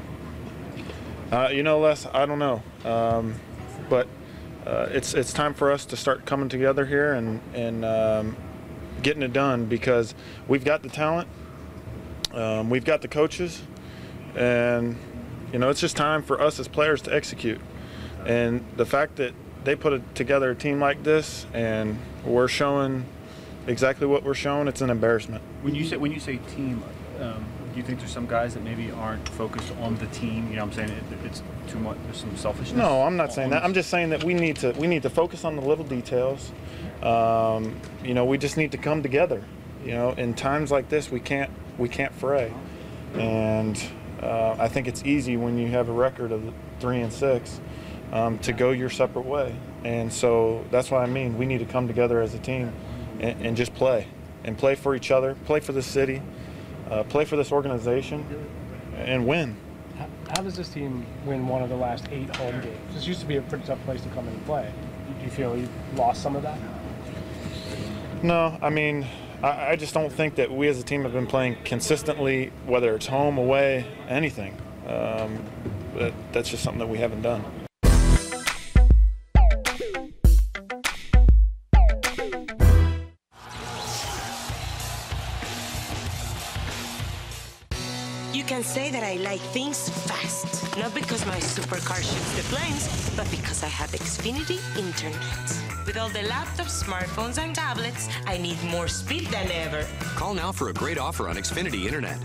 Uh, you know, Les, I don't know, um, but uh, it's it's time for us to start coming together here and and um, getting it done because we've got the talent, um, we've got the coaches, and you know it's just time for us as players to execute. And the fact that they put a, together a team like this and we're showing exactly what we're showing, it's an embarrassment. When you say when you say team. Um, Do you think there's some guys that maybe aren't focused on the team? You know what I'm saying? It, it's too much, there's some selfishness? No, I'm not saying that. I'm just saying that we need to we need to focus on the little details. Um, you know, we just need to come together. You know, in times like this, we can't we can't fray. And uh, I think it's easy when you have a record of three and six um, to go your separate way. And so that's what I mean. We need to come together as a team and, and just play and play for each other, play for the city. Uh, play for this organization and win. How, how does this team win one of the last eight home games? This used to be a pretty tough place to come in and play. Do you feel you lost some of that? No, I mean, I, I just don't think that we as a team have been playing consistently, whether it's home, away, anything. Um, that, that's just something that we haven't done. You can say that I like things fast, not because my supercar shoots the planes, but because I have Xfinity Internet. With all the laptops, smartphones, and tablets, I need more speed than ever. Call now for a great offer on Xfinity Internet.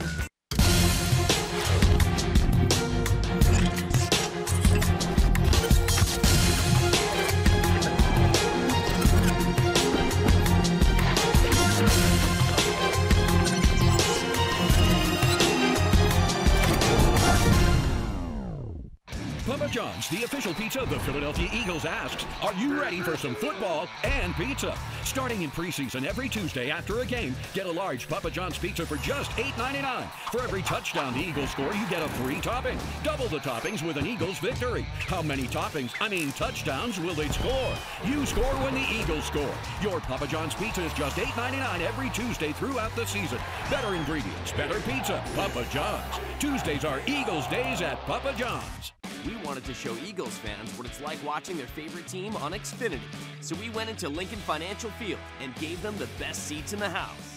Papa John's, the official pizza of the Philadelphia Eagles, asks, are you ready for some football and pizza? Starting in preseason every Tuesday after a game, get a large Papa John's pizza for just eight ninety-nine. For every touchdown the Eagles score, you get a free topping. Double the toppings with an Eagles victory. How many toppings, I mean touchdowns, will they score? You score when the Eagles score. Your Papa John's pizza is just eight ninety-nine every Tuesday throughout the season. Better ingredients, better pizza, Papa John's. Tuesdays are Eagles days at Papa John's. We wanted to show Eagles fans what it's like watching their favorite team on Xfinity. So we went into Lincoln Financial Field and gave them the best seats in the house.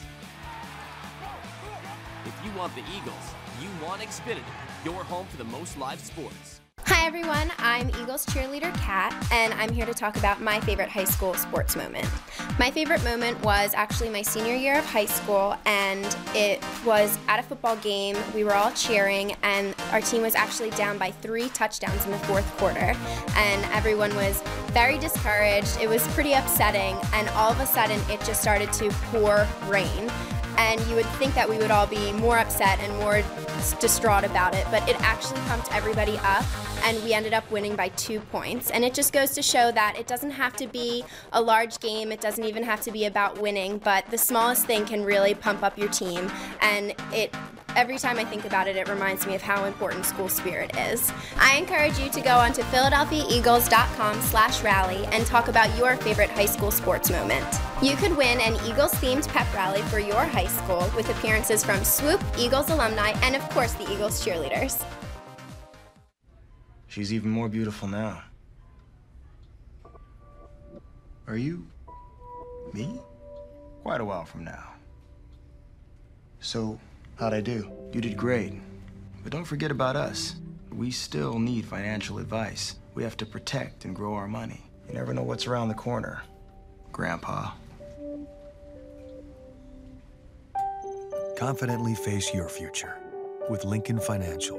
If you want the Eagles, you want Xfinity, your home for the most live sports. Hi everyone, I'm Eagles cheerleader Kat, and I'm here to talk about my favorite high school sports moment. My favorite moment was actually my senior year of high school, and it was at a football game. We were all cheering, and our team was actually down by three touchdowns in the fourth quarter, and everyone was very discouraged. It was pretty upsetting, and all of a sudden it just started to pour rain. And you would think that we would all be more upset and more distraught about it, but it actually pumped everybody up, and we ended up winning by two points. And it just goes to show that it doesn't have to be a large game, it doesn't even have to be about winning, but the smallest thing can really pump up your team. And it every time I think about it, it reminds me of how important school spirit is. I encourage you to go onto Philadelphia Eagles dot com slash rally and talk about your favorite high school sports moment. You could win an Eagles-themed pep rally for your high school with appearances from Swoop, Eagles alumni, and of course the Eagles cheerleaders. She's even more beautiful now. Are you me? Quite a while from now. So, how'd I do? You did great. But don't forget about us. We still need financial advice. We have to protect and grow our money. You never know what's around the corner, Grandpa. Confidently face your future with Lincoln Financial.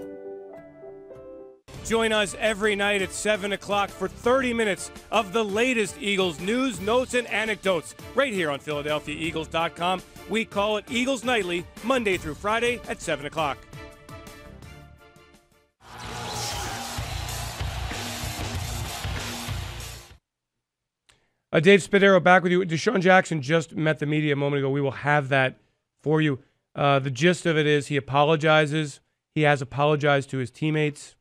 Join us every night at seven o'clock for thirty minutes of the latest Eagles news, notes, and anecdotes right here on Philadelphia Eagles dot com. We call it Eagles Nightly, Monday through Friday at seven o'clock. Uh, Dave Spadaro back with you. DeSean Jackson just met the media a moment ago. We will have that for you. Uh, the gist of it is he apologizes. He has apologized to his teammates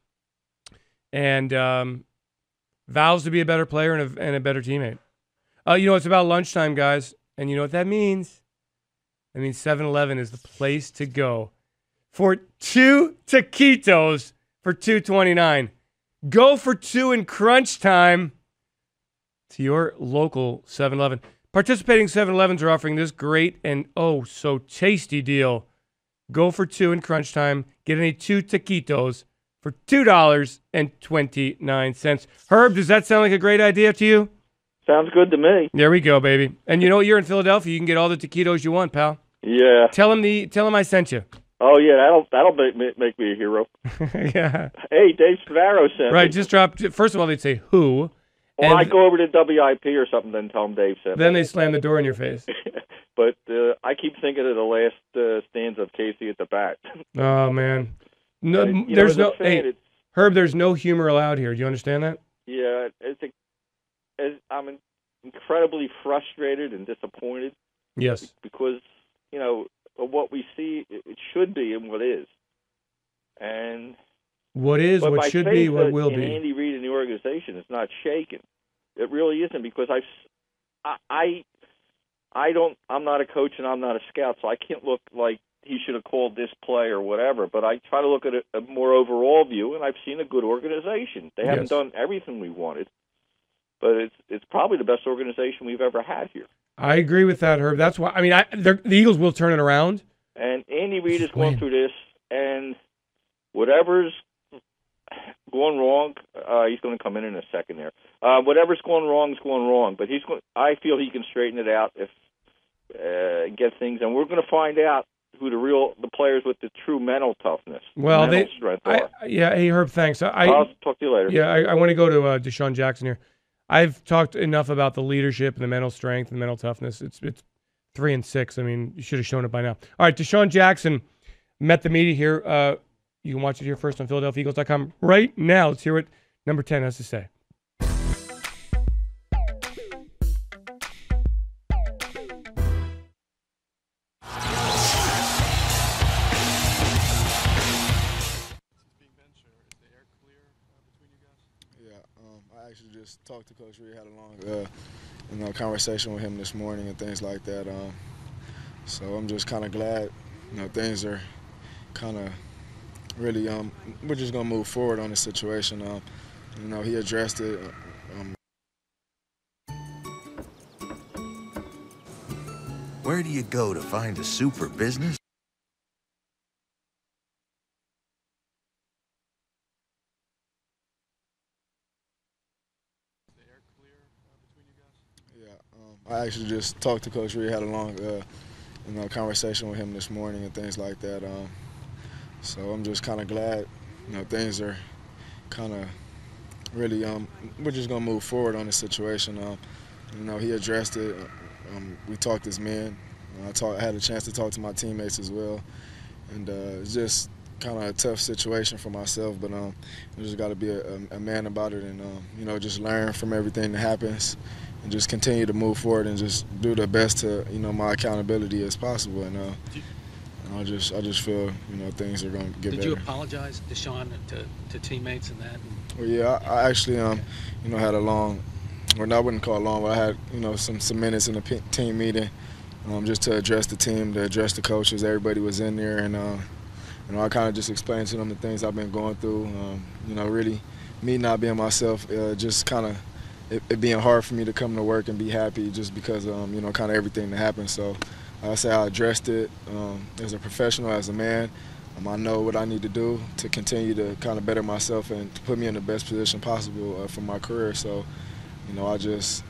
and um, vows to be a better player and a, and a better teammate. Uh, you know, it's about lunchtime, guys. And you know what that means? That means seven eleven is the place to go for two taquitos for two twenty-nine. Go for two in crunch time to your local seven eleven. Participating seven elevens are offering this great and oh so tasty deal. Go for two in crunch time. Get any two taquitos for two dollars and twenty-nine cents. Herb, does that sound like a great idea to you? Sounds good to me. There we go, baby. And you know what? You're in Philadelphia. You can get all the taquitos you want, pal. Yeah. Tell him the tell him I sent you. Oh yeah, that'll that'll make me, make me a hero. Yeah. Hey, Dave Spadaro sent Right. me. Just drop. First of all, they'd say who. Or and I go over to W I P or something, then tell them Dave sent me. then they slam the door in your face. But uh, I keep thinking of the last uh, stanza of Casey at the Bat. Oh man. No, Uh, you know, there's as a no. fan, Hey, it's- Herb, there's no humor allowed here. Do you understand that? Yeah, it's a, it's, I'm incredibly frustrated and disappointed. Yes. Because, you know, of what we see, it it should be and what is. And What is, but what my should be, faith what in will be. Andy Reid and the organization is not shaken. It really isn't, because I've, I, I, I don't. I'm not a coach and I'm not a scout, so I can't look like he should have called this play or whatever. But I try to look at a, a more overall view, and I've seen a good organization. They haven't Yes. done everything we wanted, but it's it's probably the best organization we've ever had here. I agree with that, Herb. That's why. I mean, I, the Eagles will turn it around. And Andy Reid is Just going win. through this, and whatever's going wrong, uh, he's going to come in in a second there. Uh, whatever's going wrong is going wrong, but he's going. I feel he can straighten it out if uh, get things, and we're going to find out who the real the players with the true mental toughness, Well, mental they. strength I, are. yeah. Hey, Herb. Thanks. I, I'll talk to you later. Yeah, I, I want to go to uh, DeSean Jackson here. I've talked enough about the leadership and the mental strength and the mental toughness. It's it's three and six. I mean, you should have shown it by now. All right, DeSean Jackson met the media here. Uh, you can watch it here first on Philadelphia Eagles dot com right now. Let's hear what number ten has to say. Yeah, um, I actually just talked to Coach Reid, had a long, uh, you know, conversation with him this morning and things like that. Um, so I'm just kind of glad, you know, things are kind of really. Um, we're just gonna move forward on the situation. Um, you know, he addressed it. Um, Where do you go to find a super business? Yeah, um, I actually just talked to Coach Reid, had a long, uh, you know, conversation with him this morning and things like that. Um, so I'm just kind of glad, you know, things are kind of really. Um, we're just gonna move forward on the situation. Um, you know, he addressed it. Um, we talked as men. I, talk, I had a chance to talk to my teammates as well, and uh, it's just kind of a tough situation for myself. But um, we just got to be a, a man about it, and um, you know, just learn from everything that happens, and just continue to move forward and just do the best to, you know, my accountability as possible. And, uh, and I just I just feel, you know, things are going to get Did better. you apologize, DeSean, to, to teammates and that? Well, yeah, I, I actually, um, you know, had a long, or I wouldn't call it long, but I had, you know, some, some minutes in the p- team meeting, um, just to address the team, to address the coaches. Everybody was in there, and uh, you know, I kind of just explained to them the things I've been going through. Um, you know, really, me not being myself, uh, just kind of it, it being hard for me to come to work and be happy, just because, um, you know, kind of everything that happened. So, like I say, I addressed it um, as a professional, as a man. Um, I know what I need to do to continue to kind of better myself and to put me in the best position possible uh, for my career. So, you know, I just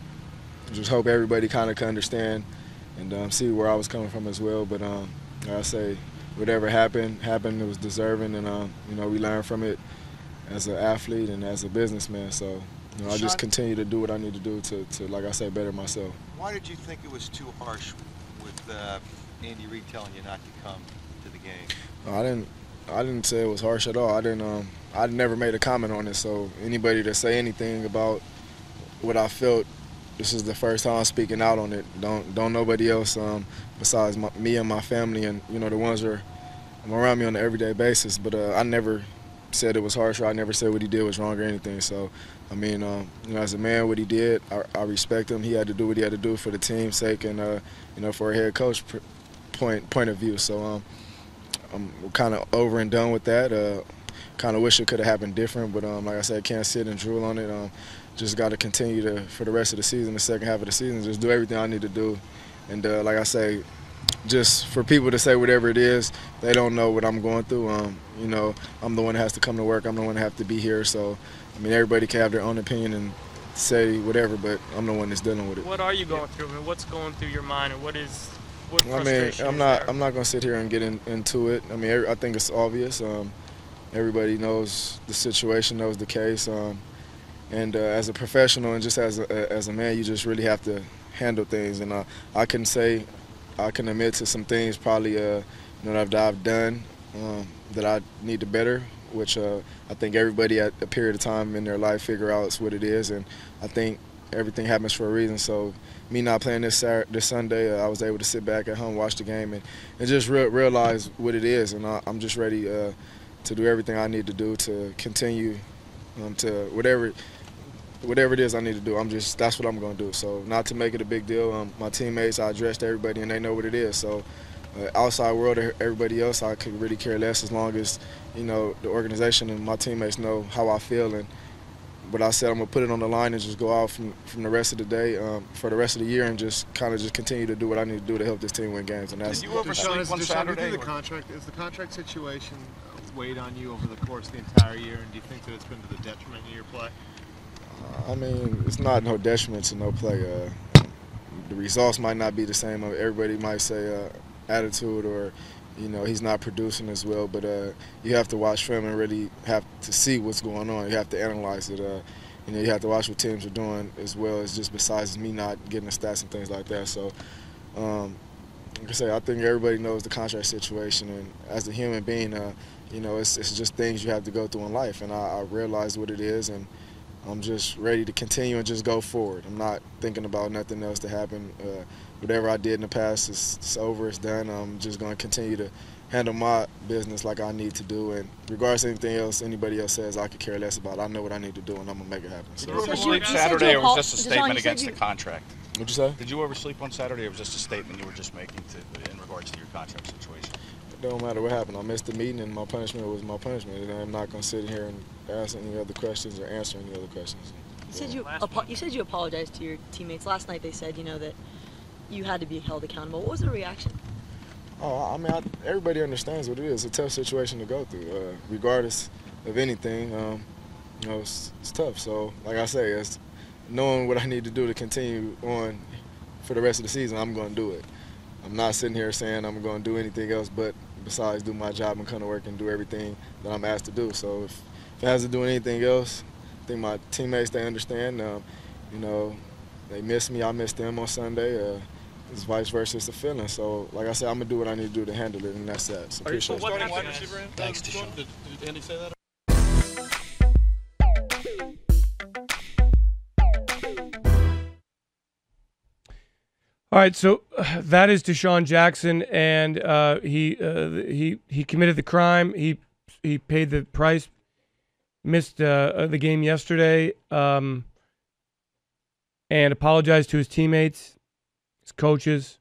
just hope everybody kind of can understand and um, see where I was coming from as well. But um, like I say, whatever happened, happened, it was deserving, and um, you know, we learned from it as an athlete and as a businessman. So, you know, I just continue to do what I need to do to, to, like I say, better myself. Why did you think it was too harsh with uh, Andy Reid telling you not to come to the game? I didn't. I didn't say it was harsh at all. I didn't. Um, I never made a comment on it. So anybody that say anything about what I felt, this is the first time I'm speaking out on it. Don't don't nobody else um, besides my, me and my family and you know the ones that are around me on an everyday basis. But uh, I never said it was harsh. Or I never said what he did was wrong or anything. So I mean, um, you know, as a man, what he did, I, I respect him. He had to do what he had to do for the team's sake and uh, you know for a head coach point point of view. So. Um, I'm kind of over and done with that. Uh, kind of wish it could have happened different, but um, like I said, can't sit and drool on it. Um, just got to continue to, for the rest of the season, the second half of the season, just do everything I need to do. And uh, like I say, just for people to say whatever it is, they don't know what I'm going through. Um, you know, I'm the one that has to come to work. I'm the one that has to be here. So, I mean, everybody can have their own opinion and say whatever, but I'm the one that's dealing with it. What are you going through? I mean, what's going through your mind, or what is? What I mean, I'm not. I'm not gonna sit here and get in, into it. I mean, every, I think it's obvious. Um, everybody knows the situation, knows the case, um, and uh, as a professional and just as a, as a man, you just really have to handle things. And uh, I can say, I can admit to some things probably, uh, you know, that I've done um, that I need to better. Which uh, I think everybody at a period of time in their life figure out what it is, and I think everything happens for a reason. So. Me not playing this Saturday, this Sunday, uh, I was able to sit back at home, watch the game, and, and just re- realize what it is. And I, I'm just ready uh, to do everything I need to do to continue um, to whatever whatever it is I need to do. I'm just that's what I'm going to do. So not to make it a big deal. Um, my teammates, I addressed everybody, and they know what it is. So uh, outside world, everybody else, I could really care less as long as you know the organization and my teammates know how I feel. And But I said I'm gonna put it on the line and just go out from, from the rest of the day, um, for the rest of the year, and just kind of just continue to do what I need to do to help this team win games. And that's. Did you oversleep on Saturday? The contract is the contract situation weighed on you over the course of the entire year, and do you think that it's been to the detriment of your play? Uh, I mean, it's not no detriment to no play. Uh, the results might not be the same. Everybody might say uh, attitude or. You know, he's not producing as well, but uh, you have to watch film and really have to see what's going on. You have to analyze it. Uh, you know, you have to watch what teams are doing as well as just besides me not getting the stats and things like that. So, um, like I say, I think everybody knows the contract situation, and as a human being, uh, you know, it's, it's just things you have to go through in life, and I, I realize what it is, and I'm just ready to continue and just go forward. I'm not thinking about nothing else to happen. Uh, whatever I did in the past, is it's over, it's done. I'm just going to continue to handle my business like I need to do. And regardless of anything else anybody else says, I could care less about it. I know what I need to do, and I'm going to make it happen. Did you oversleep Saturday, or was this a statement against the contract? What'd you say? Did you oversleep on Saturday, or was this a statement you were just making to, in regards to your contract situation? It don't matter what happened. I missed the meeting, and my punishment was my punishment. And I'm not going to sit here and ask any other questions or answer any other questions. You said you, apo- you said you apologized to your teammates. Last night they said, you know, that you had to be held accountable. What was the reaction? Oh, I mean, I, everybody understands what it is. It's a tough situation to go through, uh, regardless of anything. Um, you know, it's, it's tough. So, like I say, it's knowing what I need to do to continue on for the rest of the season, I'm going to do it. I'm not sitting here saying I'm going to do anything else but besides do my job and come to work and do everything that I'm asked to do. So if, if it has to do anything else, I think my teammates, they understand. Um, you know, they miss me, I miss them on Sunday. Uh, it's vice versa, it's a feeling. So, like I said, I'm going to do what I need to do to handle it, and that's that. So appreciate Are you it. wide receiver in? Thanks, Deshaun. Did, did Andy say that? All right, so uh, that is Deshaun Jackson, and uh, he uh, he he committed the crime. He he paid the price. Missed uh, the game yesterday, um, and apologized to his teammates, his coaches.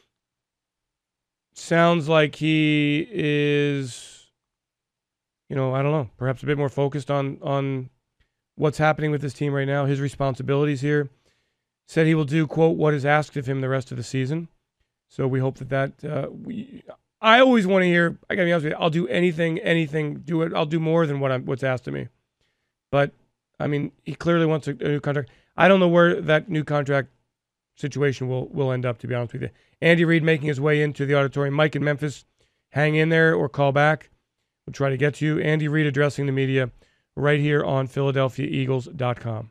Sounds like he is, you know, I don't know, perhaps a bit more focused on on what's happening with this team right now, his responsibilities here. Said he will do, quote, what is asked of him the rest of the season. So we hope that that uh, we. I always want to hear. I gotta be honest with you. I'll do anything, anything. Do it. I'll do more than what I'm what's asked of me. But I mean, he clearly wants a, a new contract. I don't know where that new contract situation will will end up. To be honest with you, Andy Reid making his way into the auditorium. Mike in Memphis, hang in there or call back. We'll try to get to you. Andy Reid addressing the media right here on Philadelphia Eagles dot com.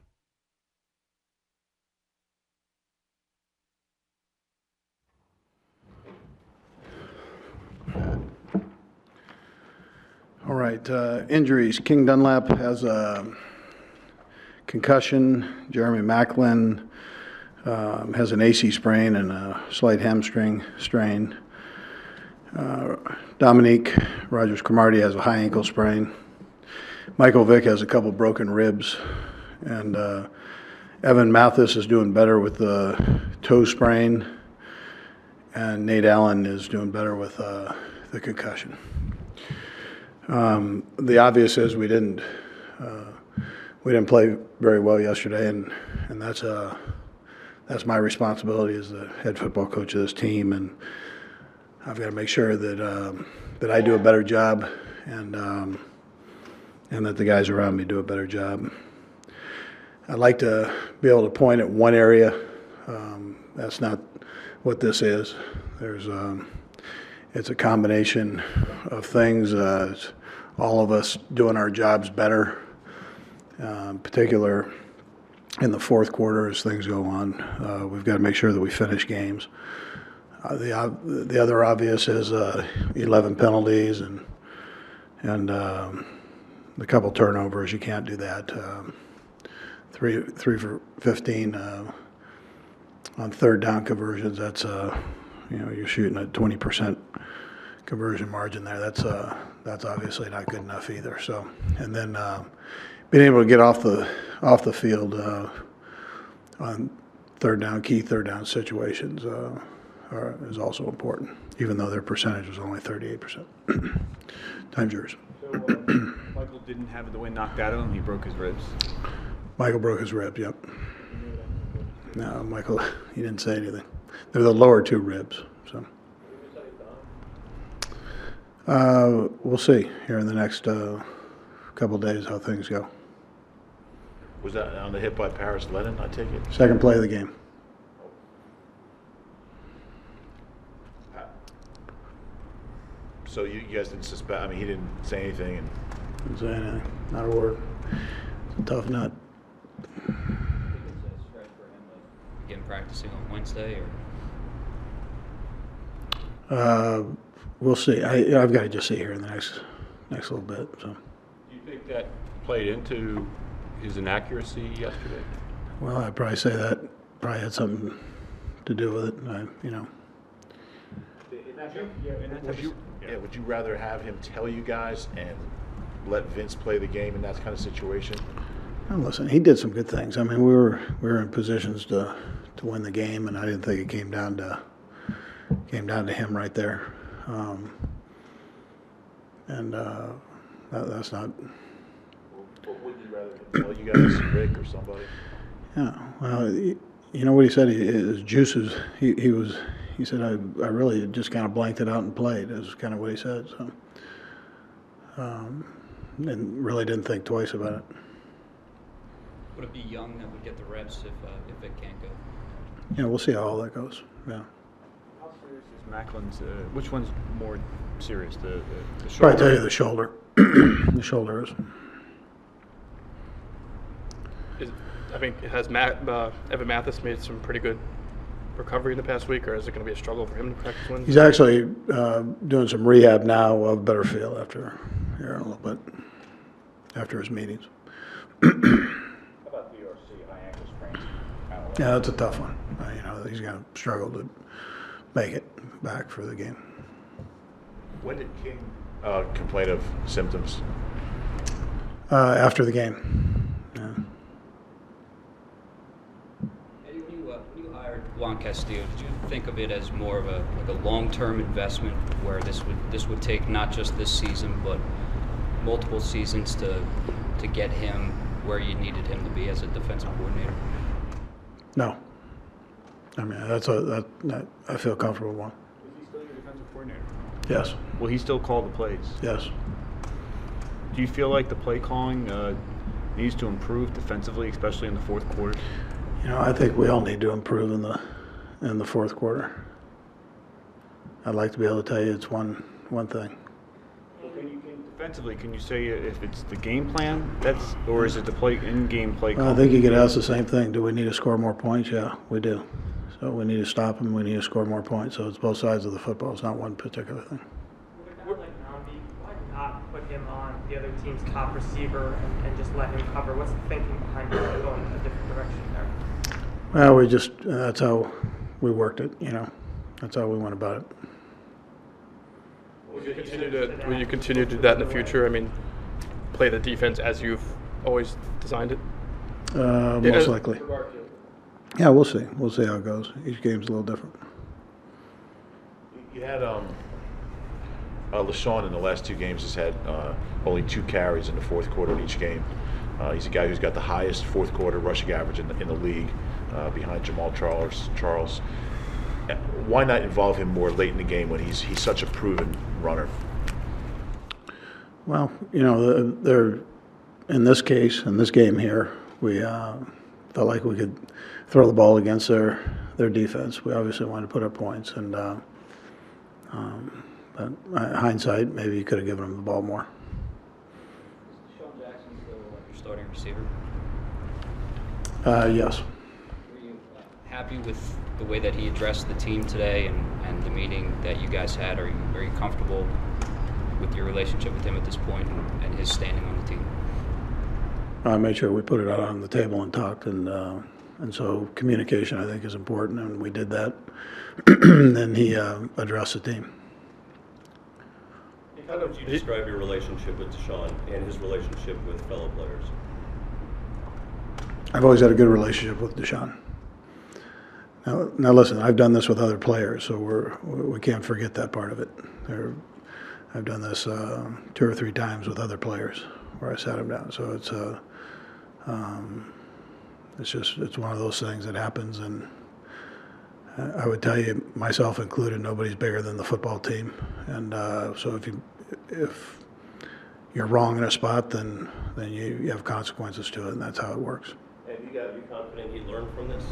All right, uh, injuries. King Dunlap has a concussion. Jeremy Macklin um, has an A C sprain and a slight hamstring strain. Uh, Dominique Rodgers-Cromartie has a high ankle sprain. Michael Vick has a couple broken ribs. And uh, Evan Mathis is doing better with the toe sprain. And Nate Allen is doing better with uh, the concussion. Um, the obvious is we didn't uh, we didn't play very well yesterday, and and that's uh that's my responsibility as the head football coach of this team, and I've got to make sure that um, that I do a better job, and um, and that the guys around me do a better job. I'd like to be able to point at one area. Um, that's not what this is. There's um, It's a combination of things, uh, it's all of us doing our jobs better, uh, in particular in the fourth quarter as things go on. Uh, we've got to make sure that we finish games. Uh, the uh, the other obvious is uh, eleven penalties and and um, a couple turnovers. You can't do that. Um, three three for fifteen uh, on third down conversions. That's uh, you know you're shooting at twenty percent conversion margin there. That's uh that's obviously not good enough either. So and then uh, being able to get off the off the field uh, on third down, key third down situations uh, are, is also important, even though their percentage was only thirty-eight percent. Time's yours. So, uh, Michael didn't have the wind knocked out of him. He broke his ribs. Michael broke his ribs. Yep. No, Michael, he didn't say anything. They're the lower two ribs. So. Uh, we'll see here in the next uh, couple days how things go. Was that on the hit by Paris Lennon, I take it? Second play of the game. So you, you guys didn't suspect, I mean, he didn't say anything? And Didn't say anything. Not a word. It's a tough nut. Again, practicing on Wednesday, or? Uh, we'll see. I, I've got to just see here in the next next little bit. So. Do you think that played into his inaccuracy yesterday? Well, I'd probably say that probably had something to do with it. I, you know. Would you, yeah, would you rather have him tell you guys and let Vince play the game in that kind of situation? Well, listen, he did some good things. I mean, we were we were in positions to to win the game, and I didn't think it came down to came down to him right there. Um, and uh, that, that's not. What would you rather him tell you guys, Rick or somebody? Yeah, well, you know what he said. He, his juices. He he was. He said, I, I really just kind of blanked it out and played, is kind of what he said. So, um, and really didn't think twice about it. Would it be Young that would get the reps if uh, if it can't go? Yeah, we'll see how all that goes. Yeah. How serious is Macklin's? Uh, which one's more serious? The, the, the shoulder? Probably tell you the shoulder. The shoulder is. is. I think has Matt, uh, Evan Mathis made some pretty good recovery in the past week, or is it going to be a struggle for him to practice Wednesday? He's actually uh, doing some rehab now. We'll have a better feel after here in a little bit, after his meetings. How about the R C high ankle sprains? Yeah, that's a tough one. Uh, you know, he's going to struggle to make it back for the game. When did King uh, complain of symptoms? Uh, after the game. Yeah. Juan Castillo, did you think of it as more of a like a long-term investment where this would this would take not just this season but multiple seasons to to get him where you needed him to be as a defensive coordinator? No. I mean, that's a that, that I feel comfortable with. Is he still your defensive coordinator? Yes. Will he still call the plays? Yes. Do you feel like the play calling uh, needs to improve defensively, especially in the fourth quarter? You know, I think we all need to improve in the in the fourth quarter. I'd like to be able to tell you it's one one thing. Well, can you, can, defensively, can you say if it's the game plan that's, or is it the play in-game play calling? Well, I think you could ask the same thing. Do we need to score more points? Yeah, we do. So we need to stop them. We need to score more points. So it's both sides of the football. It's not one particular thing. Why not put him on the other team's top receiver and, and just let him cover? What's the thinking behind going a different direction there? Well, we just, uh, that's how we worked it, you know. That's how we went about it. Will you continue to, will you continue to do that in the future? I mean, play the defense as you've always designed it? Uh, Yeah, most uh, likely. Yeah, we'll see. We'll see how it goes. Each game's a little different. You had um, uh, LeSean in the last two games has had uh, only two carries in the fourth quarter in each game. Uh, he's a guy who's got the highest fourth quarter rushing average in the, in the league, uh, behind Jamal Charles. Charles. Why not involve him more late in the game when he's he's such a proven runner? Well, you know, they're, in this case, in this game here, we uh, felt like we could throw the ball against their their defense. We obviously wanted to put up points, and uh, um, but uh, hindsight, maybe you could have given them the ball more. Is Deshaun Jackson still your starting receiver? Uh, yes. Were you happy with the way that he addressed the team today and, and the meeting that you guys had? Are you very comfortable with your relationship with him at this point and, and his standing on the team? I made sure we put it out on the table and talked, and uh, and so communication, I think, is important, and we did that. Then he uh, addressed the team. How would you describe your relationship with Deshaun and his relationship with fellow players? I've always had a good relationship with Deshaun. Now, now listen, I've done this with other players, so we're we can't forget that part of it. There, I've done this uh, two or three times with other players where I sat them down. So it's uh, um, it's just it's one of those things that happens, and I would tell you, myself included, nobody's bigger than the football team. And uh, so if you if you're wrong in a spot, then then you, you have consequences to it, and that's how it works. Have you got to be confident he learned from this?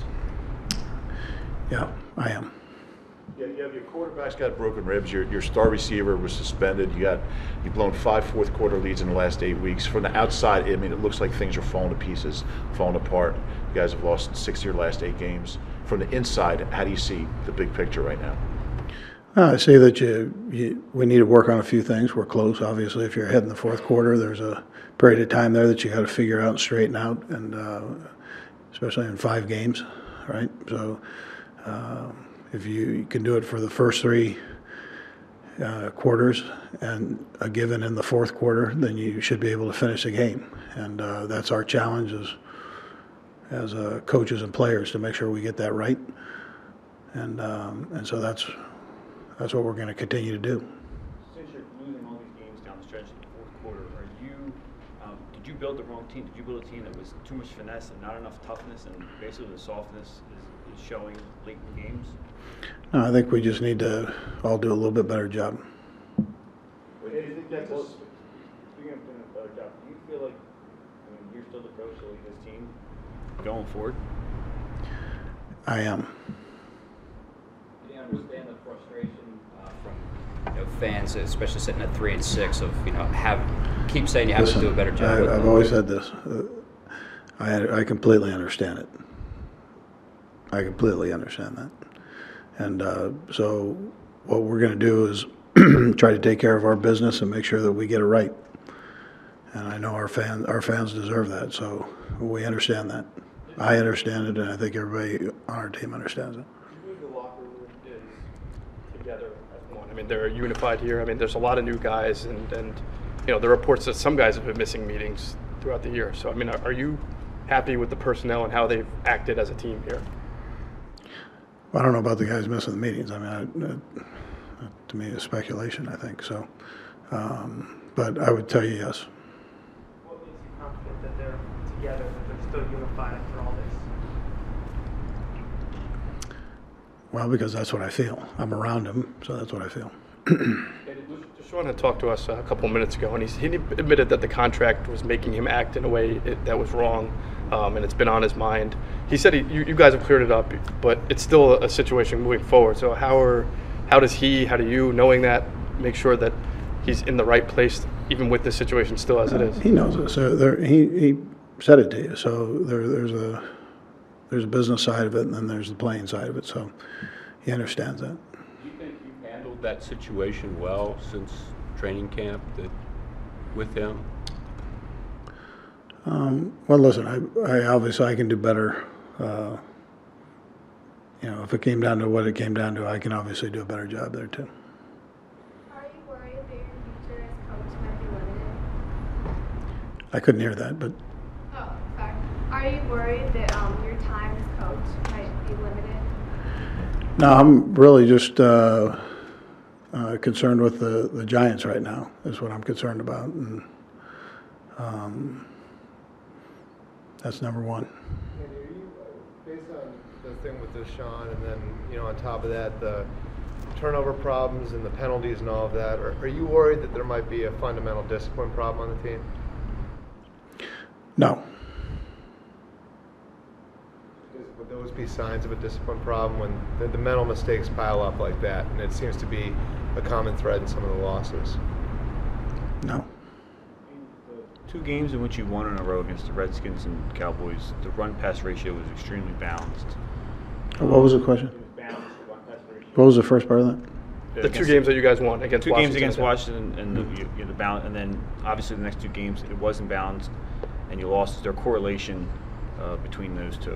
Yeah, I am. Yeah, you have your quarterback's got broken ribs. Your your star receiver was suspended. You got you've blown five fourth quarter leads in the last eight weeks. From the outside, I mean, it looks like things are falling to pieces, falling apart. You guys have lost six of your last eight games. From the inside, how do you see the big picture right now? Uh, I see that you, you we need to work on a few things. We're close, obviously. If you're ahead in the fourth quarter, there's a period of time there that you got to figure out and straighten out, and uh, especially in five games, right? So. Uh, If you can do it for the first three uh, quarters and a given in the fourth quarter, then you should be able to finish the game. And uh, that's our challenge as, as uh, coaches and players, to make sure we get that right. And um, and so that's that's what we're going to continue to do. Since you're losing all these games down the stretch in the fourth quarter, are you um, did you build the wrong team? Did you build a team that was too much finesse and not enough toughness, and basically the softness is, is showing late in games? No, I think we just need to all do a little bit better job. What do you think that's a, speaking of doing a better job, do you feel like, I mean, you're still the coach to lead this team going forward? I am. Do you understand the frustration uh, from you know, fans, especially sitting at three and six, of you know have keep saying you have Listen, to do a better job? I, with I've them. always said this. Uh, I I completely understand it. I completely understand that. And uh, so what we're going to do is try to take care of our business and make sure that we get it right. And I know our fans, our fans deserve that, so we understand that. I understand it, and I think everybody on our team understands it. Do you think the locker room is together as one? I mean, they're unified here. I mean, there's a lot of new guys, and, and you know, the reports that some guys have been missing meetings throughout the year. So, I mean, are, are you happy with the personnel and how they've acted as a team here? I don't know about the guys missing the meetings. I mean, I, uh, to me, it's speculation, I think. So, um, but I would tell you yes. What makes you confident that they're together, that they're still unified after all this? Well, because that's what I feel. I'm around him, so that's what I feel. Deshaun had talked to us a couple of minutes ago, and he, he admitted that the contract was making him act in a way it, that was wrong, um, and it's been on his mind. He said he, you, you guys have cleared it up, but it's still a situation moving forward. So how are, how does he, how do you, knowing that, make sure that he's in the right place, even with this situation still as it is? Uh, he knows it. So there, he he said it to you. So there, there's a there's a business side of it, and then there's the playing side of it. So he understands that. Do you think you've handled that situation well since training camp that, with him? Um, well, listen, I, I obviously I can do better. Uh, you know, if it came down to what it came down to, I can obviously do a better job there too. Are you worried that your future as coach might be limited? I couldn't hear that, but Oh, sorry. Are you worried that um, your time as coach might be limited? no, I'm really just uh, uh, concerned with the, the Giants right now. Is what I'm concerned about, and um, that's number one. Andy, are you, based on the thing with Deshaun, and then, you know, on top of that, the turnover problems and the penalties and all of that, are, are you worried that there might be a fundamental discipline problem on the team? No. Would those be signs of a discipline problem when the, the mental mistakes pile up like that, and it seems to be a common thread in some of the losses? No. Two games in which you won in a row against the Redskins and Cowboys, the run-pass ratio was extremely balanced. What was the question? What was the first part of that? The two games that you guys won against two Washington. games against Washington, and Mm-hmm. the, you, you know, the balance, and then obviously the next two games it wasn't balanced, and you lost. Is there correlation uh, between those two?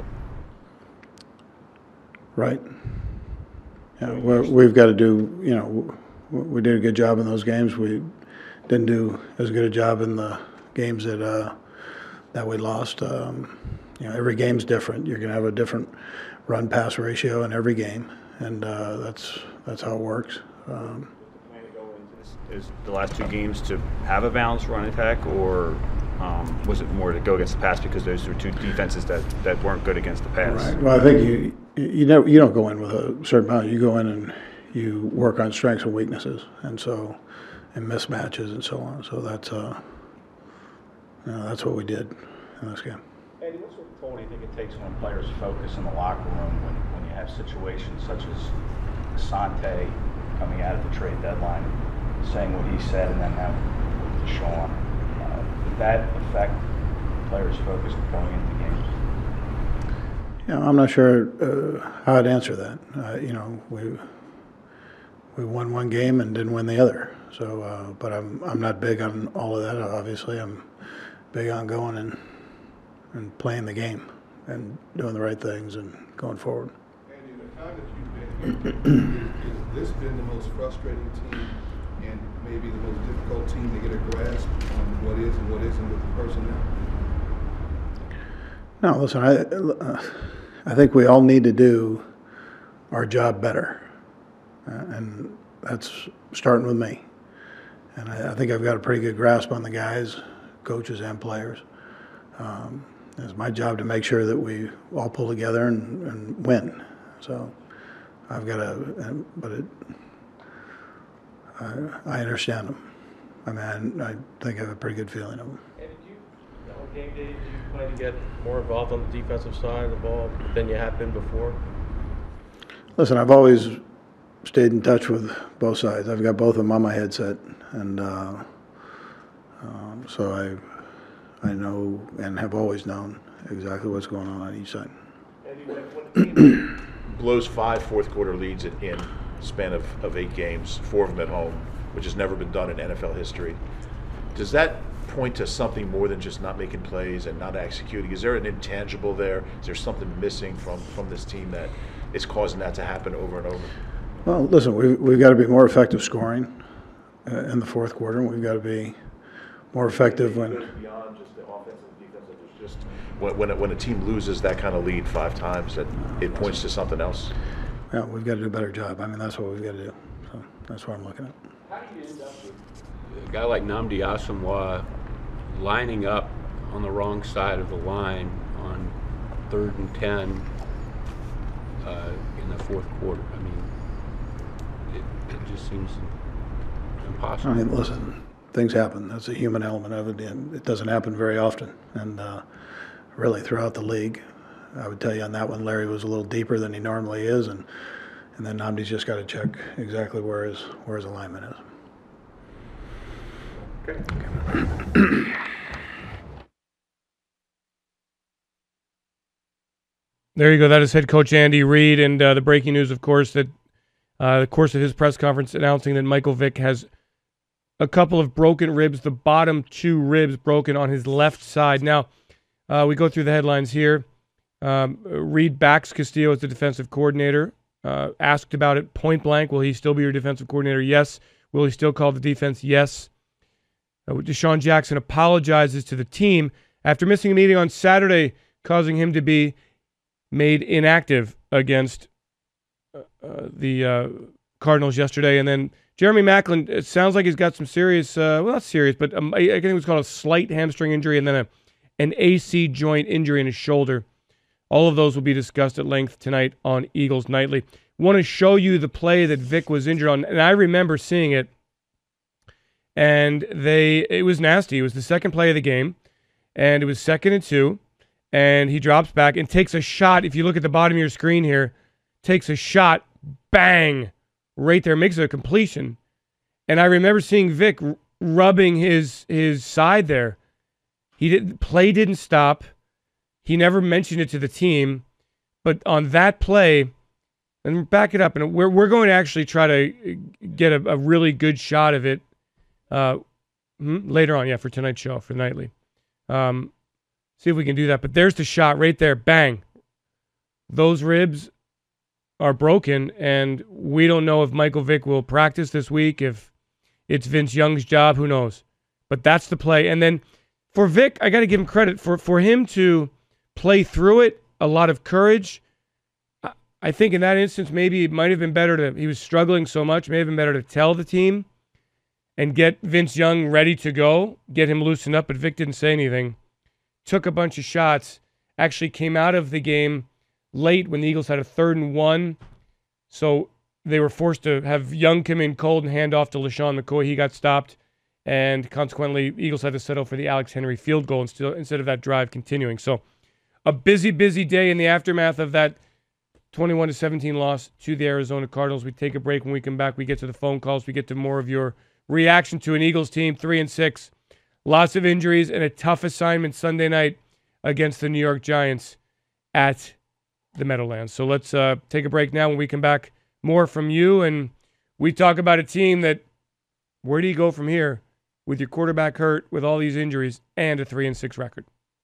Right. Yeah, we're, we've got to do, you know, we did a good job in those games. We didn't do as good a job in the games that uh, that we lost. Um, you know, every game's different. You're going to have a different run-pass ratio in every game, and uh, that's that's how it works. Um, Is the last two games to have a balanced run attack, or um, was it more to go against the pass because those were two defenses that, that weren't good against the pass? Right. Well, I think you you never you don't go in with a certain amount. You go in and you work on strengths and weaknesses, and so and mismatches and so on. So that's uh, you know, that's what we did in this game. Eddie, what sort of toll do you think it takes when players focus in the locker room when, when you have situations such as Asante coming out at the trade deadline, saying what he said, and then now with Deshaun? Uh, did that affect players' focus going into games? You know, I'm not sure uh, how I'd answer that. Uh, you know, we we won one game and didn't win the other. So, uh, but I'm I'm not big on all of that. Obviously, I'm big on going and and playing the game and doing the right things and going forward. Andy, in the time that you've been here, has this been the most frustrating team and maybe the most difficult team to get a grasp on what is and what isn't with the personnel? No, listen, I, uh, I think we all need to do our job better. Uh, and that's starting with me. And I, I think I've got a pretty good grasp on the guys, coaches and players. Um, it's my job to make sure that we all pull together and, and win. So I've got to, but it, I, I understand them. I mean, I, I think I have a pretty good feeling of them. And did you, on game day, did you plan to get more involved on the defensive side of the ball than you have been before? Listen, I've always stayed in touch with both sides. I've got both of them on my headset, and uh, um, so I, I know and have always known exactly what's going on on each side. Blows five fourth quarter leads in, in span of, of eight games, four of them at home, which has never been done in N F L history. Does that point to something more than just not making plays and not executing? Is there an intangible there? Is there something missing from, from this team that is causing that to happen over and over? Well, listen, we've, we've got to be more effective scoring uh, in the fourth quarter, and we've got to be more effective when. Beyond just the offensive and defensive, there's just when when a, when a team loses that kind of lead five times, that it points to something else. Yeah, we've got to do a better job. I mean, that's what we've got to do. So that's what I'm looking at. How do you end up with a guy like Nnamdi Asomugha lining up on the wrong side of the line on third and ten uh, in the fourth quarter. I mean, it, it just seems impossible. I mean, listen, things happen. That's a human element of it, and it doesn't happen very often. And uh, really, throughout the league, I would tell you on that one, Larry was a little deeper than he normally is, and and then Nnamdi's just got to check exactly where his where his alignment is. Okay. There you go. That is head coach Andy Reid, and uh, the breaking news, of course, that uh, the course of his press conference announcing that Michael Vick has a couple of broken ribs, the bottom two ribs broken on his left side. Now, uh, we go through the headlines here. Um, Reid backs Castillo as the defensive coordinator. Uh, asked about it point blank, will he still be your defensive coordinator? Yes. Will he still call the defense? Yes. Uh, Deshaun Jackson apologizes to the team after missing a meeting on Saturday, causing him to be made inactive against uh, uh, the uh, Cardinals yesterday. And then Jeremy Maclin, it sounds like he's got some serious, uh, well, not serious, but um, I think it was called a slight hamstring injury and then a, an A C joint injury in his shoulder. All of those will be discussed at length tonight on Eagles Nightly. Want to show you the play that Vick was injured on, and I remember seeing it, and they it was nasty. It was the second play of the game, and it was second and two, and he drops back and takes a shot. If you look at the bottom of your screen here, takes a shot, bang, right there, makes it a completion. And I remember seeing Vick r- rubbing his his side there. He did play didn't stop. He never mentioned it to the team, but on that play, and back it up, and we're we're going to actually try to get a, a really good shot of it uh, later on, yeah, for tonight's show, for Nightly. Um, see if we can do that. But there's the shot right there, bang. Those ribs are broken, and we don't know if Michael Vick will practice this week, if it's Vince Young's job, who knows. But that's the play. And then for Vick, I got to give him credit for for him to play through it, a lot of courage. I think in that instance, maybe it might have been better to, he was struggling so much, may have been better to tell the team and get Vince Young ready to go, get him loosened up, but Vick didn't say anything. Took a bunch of shots, actually came out of the game late when the Eagles had a third and one, so they were forced to have Young come in cold and hand off to LaShawn McCoy. He got stopped, and consequently, Eagles had to settle for the Alex Henry field goal instead instead of that drive continuing. So a busy, busy day in the aftermath of that twenty-one to seventeen loss to the Arizona Cardinals. We take a break. When we come back, we get to the phone calls. We get to more of your reaction to an Eagles team, three and six. Lots of injuries and a tough assignment Sunday night against the New York Giants at the Meadowlands. So let's uh, take a break now. When we come back, more from you. And we talk about a team that, where do you go from here with your quarterback hurt, with all these injuries, and a three and six record?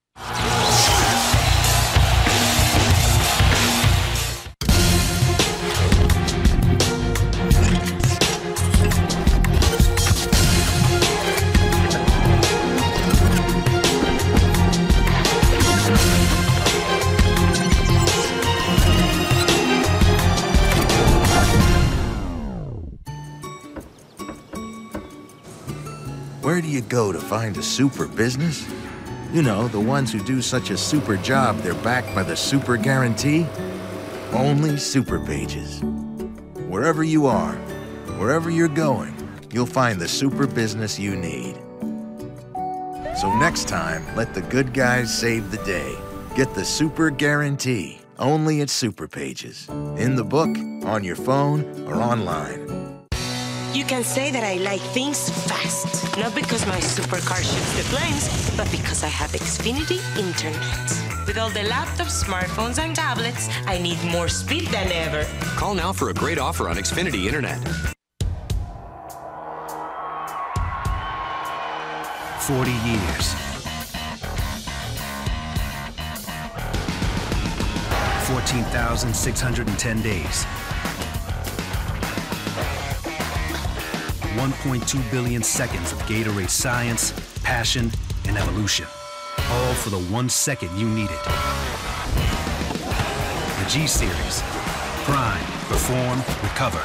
Where do you go to find a super business? You know, the ones who do such a super job they're backed by the super guarantee? Only Super Pages. Wherever you are, wherever you're going, you'll find the super business you need. So next time, let the good guys save the day. Get the super guarantee, only at Super Pages. In the book, on your phone, or online. You can say that I like things fast, not because my supercar shoots the flames, but because I have Xfinity Internet. With all the laptops, smartphones, and tablets, I need more speed than ever. Call now for a great offer on Xfinity Internet. Forty years. fourteen thousand six hundred ten days. one point two billion seconds of Gatorade science, passion, and evolution. All for the one second you needed. The G-Series. Prime, perform, recover.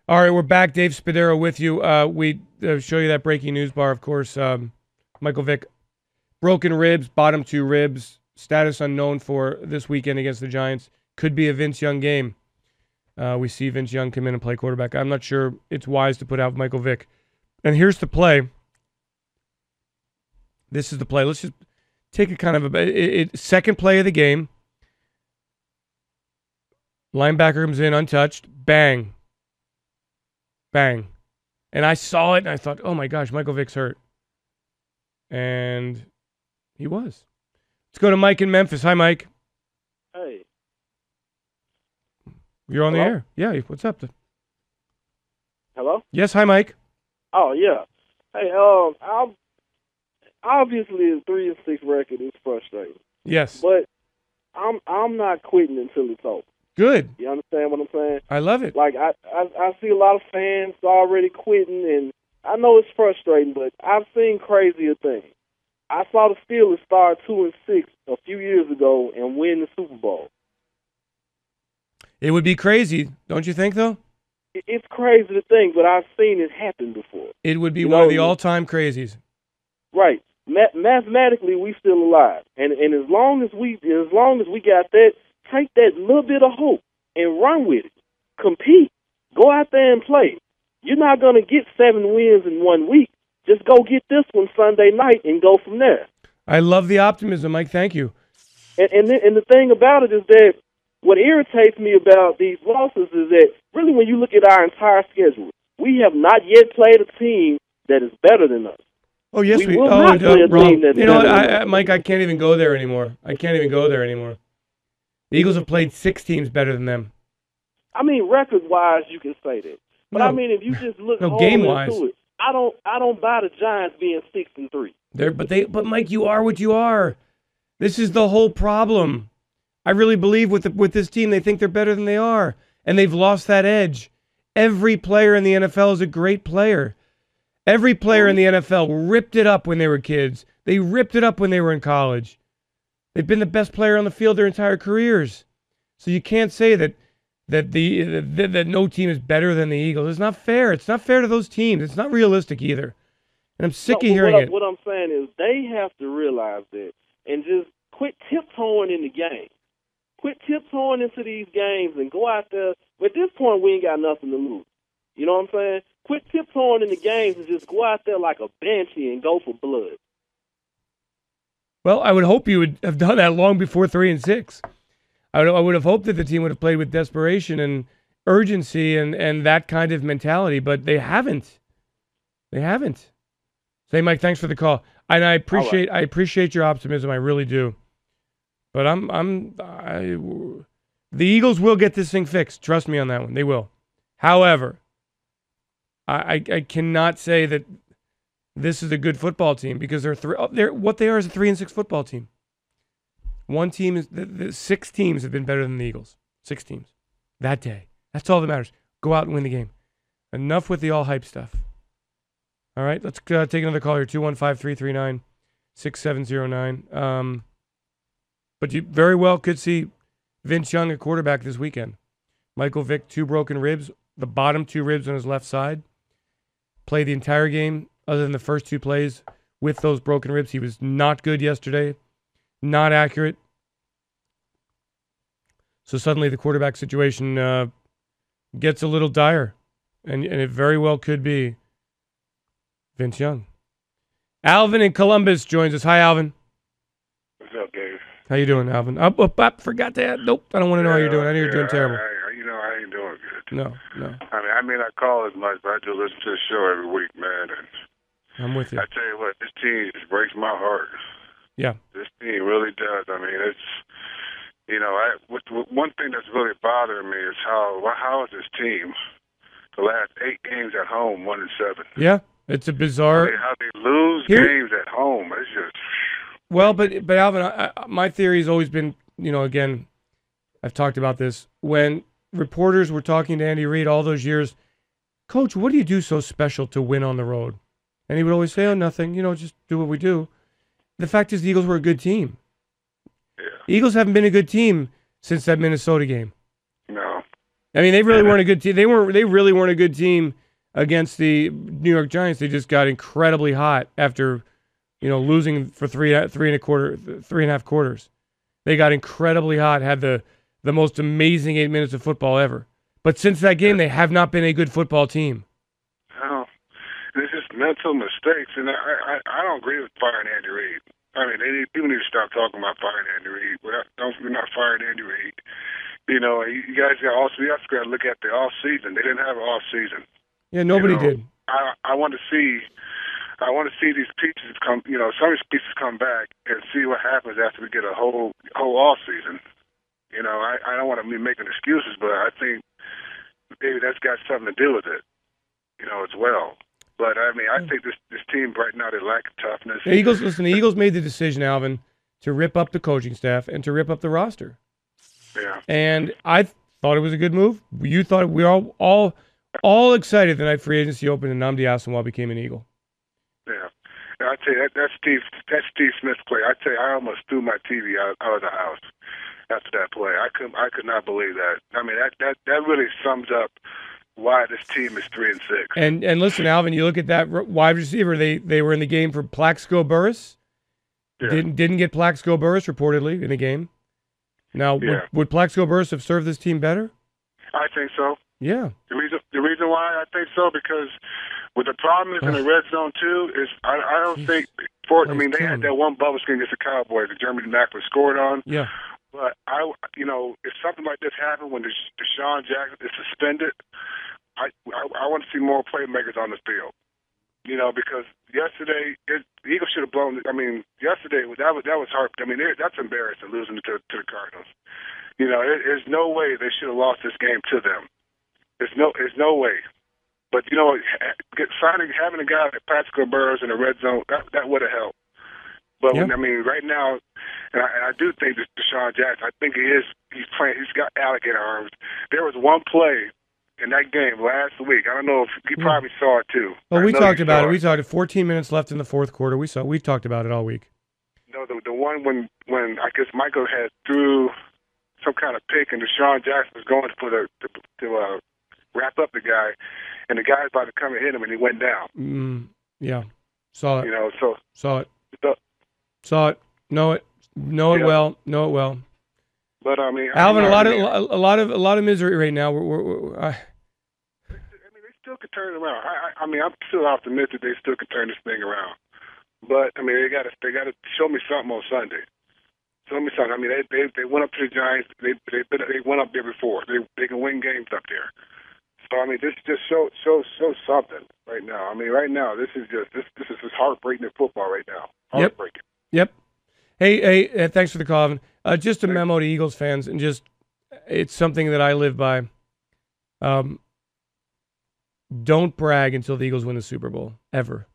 All right, we're back. Dave Spadaro with you. Uh, we uh, show you that breaking news bar, of course. Um, Michael Vick, broken ribs, bottom two ribs, status unknown for this weekend against the Giants. Could be a Vince Young game. Uh, we see Vince Young come in and play quarterback. I'm not sure it's wise to put out Michael Vick. And here's the play. This is the play. Let's just take a kind of a it, it, second play of the game. Linebacker comes in untouched. Bang. Bang. And I saw it, and I thought, oh, my gosh, Michael Vick's hurt. And he was. Let's go to Mike in Memphis. Hi, Mike. Hey. You're on Hello? the air. Yeah, what's up? Hello? Yes, hi, Mike. Oh, yeah. Hey, um, I'm, obviously a three and six record is frustrating. Yes. But I'm I'm not quitting until it's over. Good. You understand what I'm saying? I love it. Like, I, I, I see a lot of fans already quitting, and I know it's frustrating, but I've seen crazier things. I saw the Steelers start two and six a few years ago and win the Super Bowl. It would be crazy, don't you think, though? It, it's crazy to think, but I've seen it happen before. It would be You one know, of the all-time crazies. Right. Ma- mathematically, we still alive, and and as long as we as long as we got that, take that little bit of hope and run with it. Compete. Go out there and play. You're not going to get seven wins in one week. Just go get this one Sunday night and go from there. I love the optimism, Mike. Thank you. And and the, and the thing about it is that what irritates me about these losses is that really when you look at our entire schedule, we have not yet played a team that is better than us. Oh, yes, we, we, will oh, not play uh, a wrong. team that is You know what, better than I, us. I, Mike, I can't even go there anymore. I can't even go there anymore. The Eagles have played six teams better than them. I mean, record-wise, you can say that. But No. I mean, if you just look No, hard game-wise. into it, I don't, I don't buy the Giants being six and three. They're, but they, but Mike, you are what you are. This is the whole problem. I really believe with the, with this team, they think they're better than they are, and they've lost that edge. Every player in the N F L is a great player. Every player in the N F L ripped it up when they were kids. They ripped it up when they were in college. They've been the best player on the field their entire careers. So you can't say that that the that, that no team is better than the Eagles. It's not fair. It's not fair to those teams. It's not realistic either. And I'm sick No, of but hearing what, I, it. what I'm saying is they have to realize that and just quit tiptoeing in the game. Quit tiptoeing into these games and go out there. At this point, we ain't got nothing to lose. You know what I'm saying? Quit tiptoeing in the games and just go out there like a banshee and go for blood. Well, I would hope you would have done that long before three and six. I would, I would have hoped that the team would have played with desperation and urgency and, and that kind of mentality, but they haven't. They haven't. Say, Mike, thanks for the call, and I appreciate I appreciate your optimism. I really do. But I'm I'm I, the Eagles will get this thing fixed. Trust me on that one. They will. However, I I, I cannot say that this is a good football team because they're three. They're what they are is a three and six football team. One team is the, the six teams have been better than the Eagles. Six teams that day. That's all that matters. Go out and win the game. Enough with the all hype stuff. All right, let's uh, take another call here. two one five, three three nine, six seven zero nine. Um, but you very well could see Vince Young at quarterback this weekend. Michael Vick, two broken ribs, the bottom two ribs on his left side. Played the entire game other than the first two plays with those broken ribs. He was not good yesterday, not accurate. So suddenly the quarterback situation uh, gets a little dire, and, and it very well could be Vince Young. Alvin in Columbus joins us. Hi, Alvin. What's up, Dave? How you doing, Alvin? Up, up, up. Forgot that. Nope. I don't want to know how you're doing. I know you're doing Yeah, terrible. I, I, you know, I ain't doing good. No, no. I mean, I may not call as much, but I do listen to the show every week, man. And I'm with you. I tell you what, this team just breaks my heart. Yeah. This team really does. I mean, it's, you know, I, what, what, one thing that's really bothering me is how how is this team the last eight games at home, one and seven. Yeah, it's a bizarre. I mean, how they lose Here- games at home. It's just. Well, but but Alvin, I, I, my theory has always been, you know, again, I've talked about this. When reporters were talking to Andy Reid all those years, Coach, what do you do so special to win on the road? And he would always say, oh, nothing, you know, just do what we do. The fact is the Eagles were a good team. Yeah. Eagles haven't been a good team since that Minnesota game. No. I mean, they really weren't a good team. They weren't. They really weren't a good team against the New York Giants. They just got incredibly hot after, you know, losing for three, three and a quarter, three and a half quarters. They got incredibly hot. Had the the most amazing eight minutes of football ever. But since that game, they have not been a good football team. Oh, it's just mental mistakes, and I I, I don't agree with firing Andy Reid. I mean, they need, people need to stop talking about firing Andy Reid. We're not, don't, we're not firing Andy Reid. You know, you guys got also you have to look at the off season. They didn't have an off season. Yeah, nobody you know, did. I I want to see, I want to see these pieces come. You know, some of these pieces come back and see what happens after we get a whole whole off season. You know, I I don't want to be making excuses, but I think maybe that's got something to do with it. You know, as well. But I mean, I think this this team right now, they lack toughness. The Eagles, listen, the Eagles made the decision, Alvin, to rip up the coaching staff and to rip up the roster. Yeah. And I thought it was a good move. You thought we were all all, all excited the night free agency opened and Nnamdi Asomugha became an Eagle. Yeah. And I tell you, that, that's Steve that's Steve Smith's play. I tell you, I almost threw my T V out, out of the house after that play. I could I could not believe that. I mean, that that, that really sums up why this team is three and six. And and listen, Alvin, you look at that wide receiver. They they were in the game for Plaxico Burress. Yeah. Didn't didn't get Plaxico Burress reportedly in the game. Now, Yeah. would, would Plaxico Burress have served this team better? I think so. Yeah. The reason the reason why I think so because with the problem is in the red zone too is I I don't think for I mean they had that one bubble screen against the Cowboys that Jeremy Maclin scored on. Yeah. But I you know if something like this happened when Deshaun Jackson is suspended, I I, I want to see more playmakers on the field. You know, because yesterday it, the Eagles should have blown. I mean, yesterday that was that was hard. I mean, it, that's embarrassing losing to to the Cardinals. You know, it, there's no way they should have lost this game to them. There's no, there's no way. But you know, get, signing having a guy like Plaxico Burress in the red zone that that would have helped. But Yeah. when, I mean, right now, and I, and I do think that Deshaun Jackson. I think he is. He's playing. He's got alligator arms. There was one play in that game last week. I don't know if he probably saw it too. Well, I we know talked he about saw it. We talked fourteen minutes left in the fourth quarter. We saw. We've talked about it all week. No, the the one when when I guess Michael had threw some kind of pick and Deshaun Jackson was going for the to, to uh, wrap up the guy, and the guy was about to come and hit him, and he went down. Mm, yeah, saw it. You know, so Saw it. so, Saw it. Know it. Know it Yeah. well. Know it well. but I mean, Alvin, I a mean, lot I of mean, a lot of a lot of misery right now. We're, we're, we're, I, still could turn it around. I, I, I mean, I'm still optimistic they still could turn this thing around. But I mean, they got to they got to show me something on Sunday. Show me something. I mean, they they, they went up to the Giants. They they they went up there before. They they can win games up there. So I mean, this just show show show something right now. I mean, right now this is just this this is just heartbreaking in football right now. Yep. Heartbreaking. Yep. Hey, hey, uh, thanks for the call, Alvin. Uh, just a memo to Eagles fans, and just it's something that I live by. Um, don't brag until the Eagles win the Super Bowl, ever.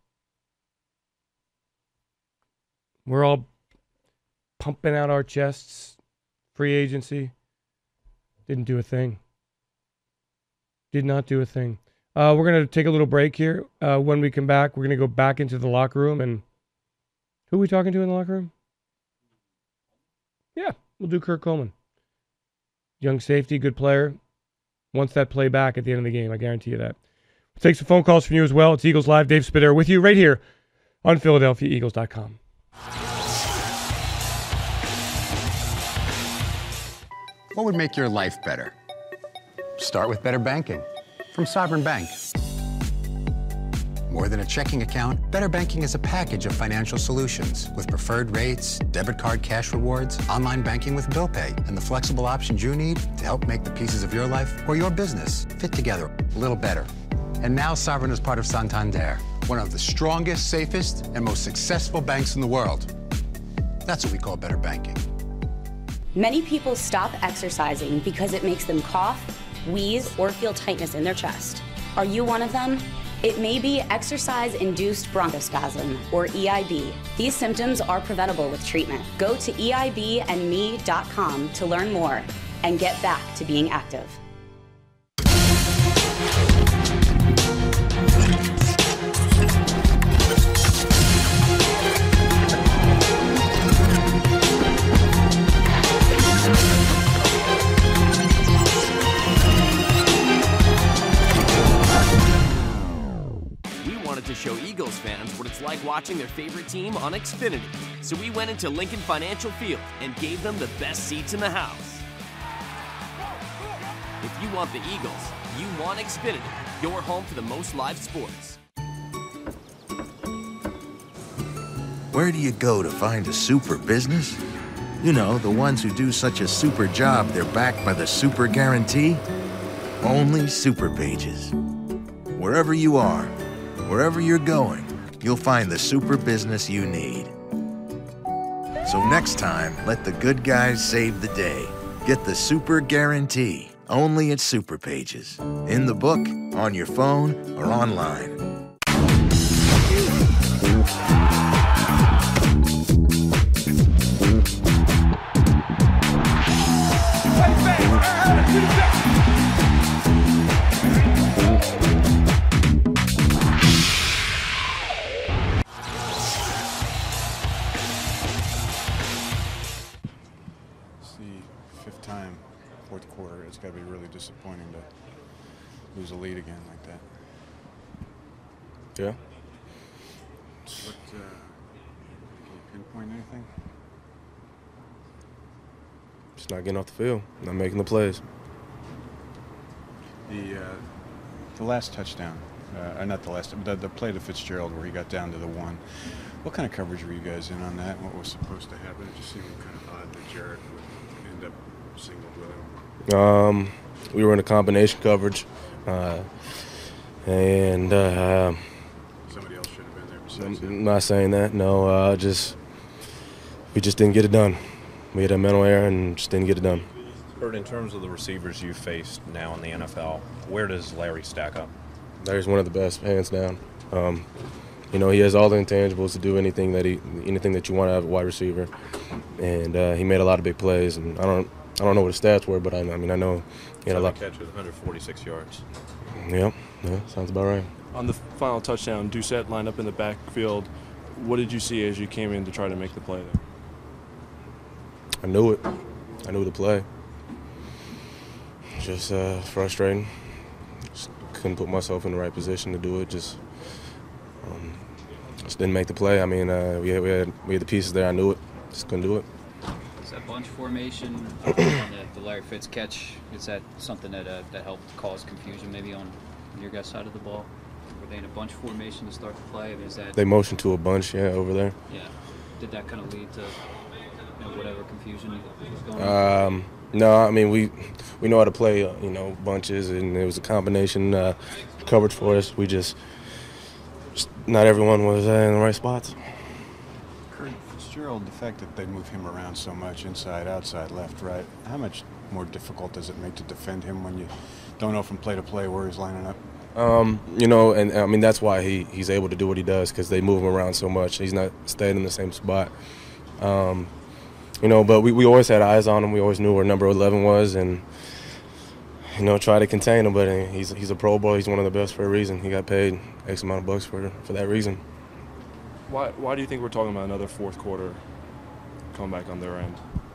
We're all pumping out our chests. Free agency. Didn't do a thing. Did not do a thing. Uh, we're going to take a little break here. Uh, when we come back, we're going to go back into the locker room. And who are we talking to in the locker room? Yeah, we'll do Kurt Coleman. Young safety, good player. Wants that play back at the end of the game. I guarantee you that. We'll take some phone calls from you as well. It's Eagles Live. Dave Spadaro with you right here on Philadelphia Eagles dot com. What would make your life better? Start with better banking from Sovereign Bank. More than a checking account, Better Banking is a package of financial solutions with preferred rates, debit card cash rewards, online banking with bill pay, and the flexible options you need to help make the pieces of your life or your business fit together a little better. And now Sovereign is part of Santander, one of the strongest, safest, and most successful banks in the world. That's what we call better banking. Many people stop exercising because it makes them cough, wheeze, or feel tightness in their chest. Are you one of them? It may be exercise-induced bronchospasm, or E I B. These symptoms are preventable with treatment. Go to E I B and me dot com to learn more and get back to being active. to show Eagles fans what it's like watching their favorite team on Xfinity. So we went into Lincoln Financial Field and gave them the best seats in the house. If you want the Eagles, you want Xfinity, your home for the most live sports. Where do you go to find a super business? You know, the ones who do such a super job they're backed by the super guarantee? Only Super Pages. Wherever you are, wherever you're going, you'll find the super business you need. So next time, let the good guys save the day. Get the super guarantee, only at Super Pages. In the book, on your phone, or online. Fifth time, fourth quarter. It's got to be really disappointing to lose a lead again like that. Yeah. What, uh, can you pinpoint anything? Just not getting off the field, not making the plays. The uh, the last touchdown, uh, not the last, the, the play to Fitzgerald where he got down to the one. What kind of coverage were you guys in on that? What was supposed to happen? It just seemed kind of odd that Jarrett would end up singled with him. Um, we were in a combination coverage, uh, and uh, somebody else should have been there besides him. I'm not saying that. No, uh, just we just didn't get it done. We had a mental error and just didn't get it done. Bert, in terms of the receivers you faced now in the N F L, where does Larry stack up? Larry's one of the best, hands down. Um, you know, he has all the intangibles to do anything that he, anything that you want to have a wide receiver, and uh, he made a lot of big plays. And I don't, I don't know what his stats were, but I, I mean, I know he had a lot. Catch with one hundred forty-six yards. Yep, yeah, sounds about right. On the final touchdown, Doucette lined up in the backfield. What did you see as you came in to try to make the play there? I knew it. I knew the play. Just uh, frustrating. Just couldn't put myself in the right position to do it. Just, um, just didn't make the play. I mean, uh, we had, we had we had the pieces there. I knew it. Just couldn't do it. Is that bunch formation on the, the Larry Fitz catch? Is that something that uh, that helped cause confusion maybe on, on your guys' side of the ball? Were they in a bunch formation to start the play? I mean, is that they motioned to a bunch, yeah, over there. Yeah. Did that kind of lead to you know, whatever confusion was going on? Um, no, I mean we we know how to play, uh, you know, bunches, and it was a combination uh, coverage for us. We just, just not everyone was uh, in the right spots. Kurt Fitzgerald, the fact that they move him around so much, inside, outside, left, right, how much more difficult does it make to defend him when you don't know from play to play where he's lining up? Um, you know, and I mean that's why he, he's able to do what he does, because they move him around so much. He's not staying in the same spot. Um, you know, but we, we always had eyes on him. We always knew where number eleven was, and you know, try to contain him. But he's he's a Pro Bowl. He's one of the best for a reason. He got paid X amount of bucks for for that reason. Why why do you think we're talking about another fourth quarter comeback on their end?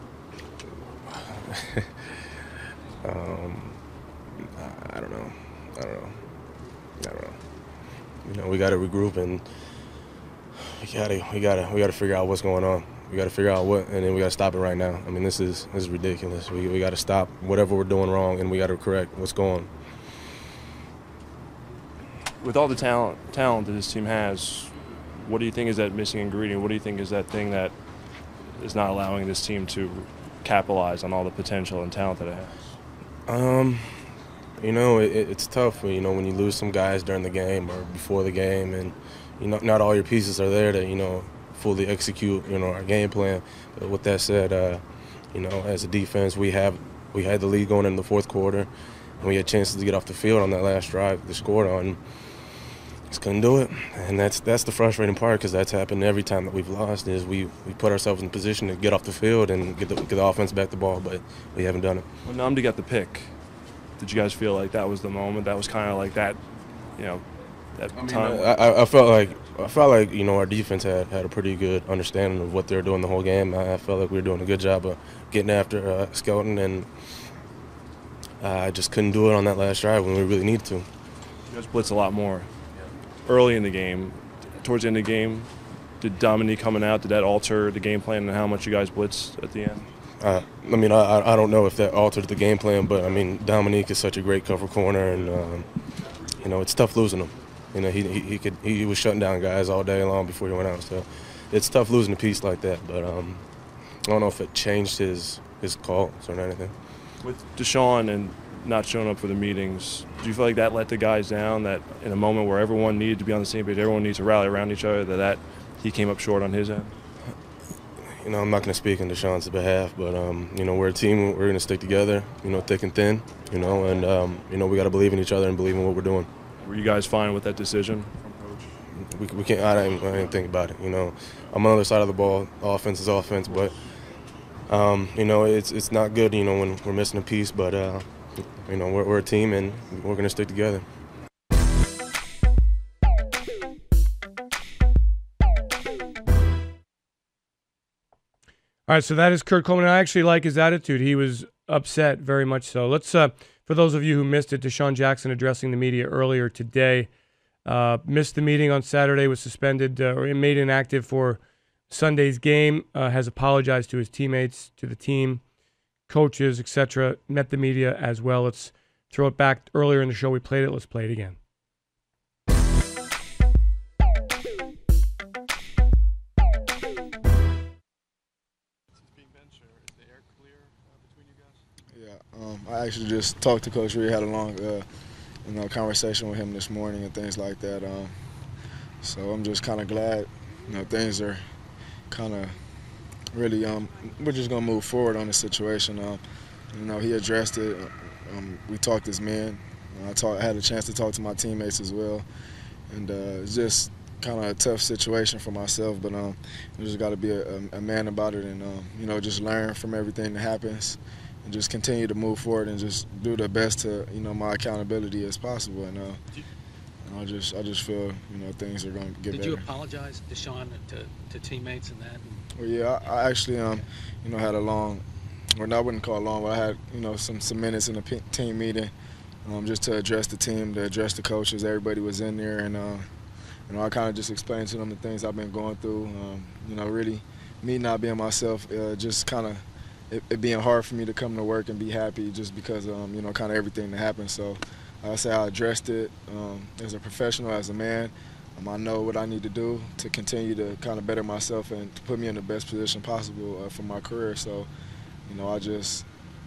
um, I don't know. I don't know. I don't know. You know, we got to regroup, and we gotta we gotta we gotta figure out what's going on. We got to figure out what, and then we got to stop it right now. I mean, this is this is ridiculous. We we got to stop whatever we're doing wrong, and we got to correct what's going. With all the talent talent that this team has, what do you think is that missing ingredient? What do you think is that thing that is not allowing this team to capitalize on all the potential and talent that it has? Um, you know, it, it's tough. You know, when you lose some guys during the game or before the game, and you know, not all your pieces are there to you know. fully execute, you know, our game plan. But with that said, uh, you know, as a defense, we have we had the lead going in the fourth quarter, and we had chances to get off the field on that last drive they scored on. Just couldn't do it, and that's that's the frustrating part, because that's happened every time that we've lost. Is we, we put ourselves in position to get off the field and get the, get the offense back the ball, but we haven't done it. When Nnamdi got the pick, did you guys feel like that was the moment? That was kind of like that, you know. That I, mean, time. I, I felt like I felt like you know our defense had, had a pretty good understanding of what they were doing the whole game. I, I felt like we were doing a good job of getting after uh, Skelton, and uh, I just couldn't do it on that last drive when we really needed to. You guys blitz a lot more. early in the game, towards the end of the game, did Dominique coming out, did that alter the game plan and how much you guys blitzed at the end? Uh, I mean, I, I don't know if that altered the game plan, but, I mean, Dominique is such a great cover corner, and, um, you know, it's tough losing him. You know, he, he, he, could, he was shutting down guys all day long before he went out, so it's tough losing a piece like that, but um, I don't know if it changed his, his calls or anything. With Deshaun and not showing up for the meetings, do you feel like that let the guys down, that in a moment where everyone needed to be on the same page, everyone needs to rally around each other, that, that he came up short on his end? You know, I'm not going to speak on Deshaun's behalf, but, um, you know, we're a team. We're going to stick together, you know, thick and thin, you know, and, um, you know, we got to believe in each other and believe in what we're doing. Were you guys fine with that decision from Coach? We, we can't, I didn't, I didn't think about it, you know. I'm on the other side of the ball. Offense is offense, but, um, you know, it's it's not good, you know, when we're missing a piece, but, uh, you know, we're, we're a team and we're going to stick together. All right, so that is Kurt Coleman. I actually like his attitude. He was upset, very much so. Let's, uh, for those of you who missed it, Deshaun Jackson addressing the media earlier today, uh, missed the meeting on Saturday, was suspended uh, or made inactive for Sunday's game, uh, has apologized to his teammates, to the team, coaches, et cetera, met the media as well. Let's throw it back. Earlier in the show, we played it. Let's play it again. Um, I actually just talked to Coach Reed, had a long uh, you know, conversation with him this morning and things like that. Um, so I'm just kind of glad, you know, things are kind of really, um, we're just going to move forward on the situation. Um, you know, he addressed it. Um, we talked as men. I, talk, I had a chance to talk to my teammates as well. And uh, it's just kind of a tough situation for myself, but um, you just got to be a, a man about it and, um, you know, just learn from everything that happens. And just continue to move forward and just do the best to, you know, my accountability as possible. And uh, I just, I just feel, you know, things are going to get Did better. you apologize, Deshaun, to, to teammates and that? Well, yeah, I, I actually, um, you know, had a long, or I wouldn't call it long, but I had, you know, some, some minutes in the p- team meeting, um, just to address the team, to address the coaches. Everybody was in there, and uh, you know, I kind of just explained to them the things I've been going through. Um, you know, really, me not being myself, uh, just kind of. It, it being hard for me to come to work and be happy just because, um, you know, kind of everything that happened. So I say I addressed it um, as a professional, as a man. Um, I know what I need to do to continue to kind of better myself and to put me in the best position possible uh, for my career. So, you know, I just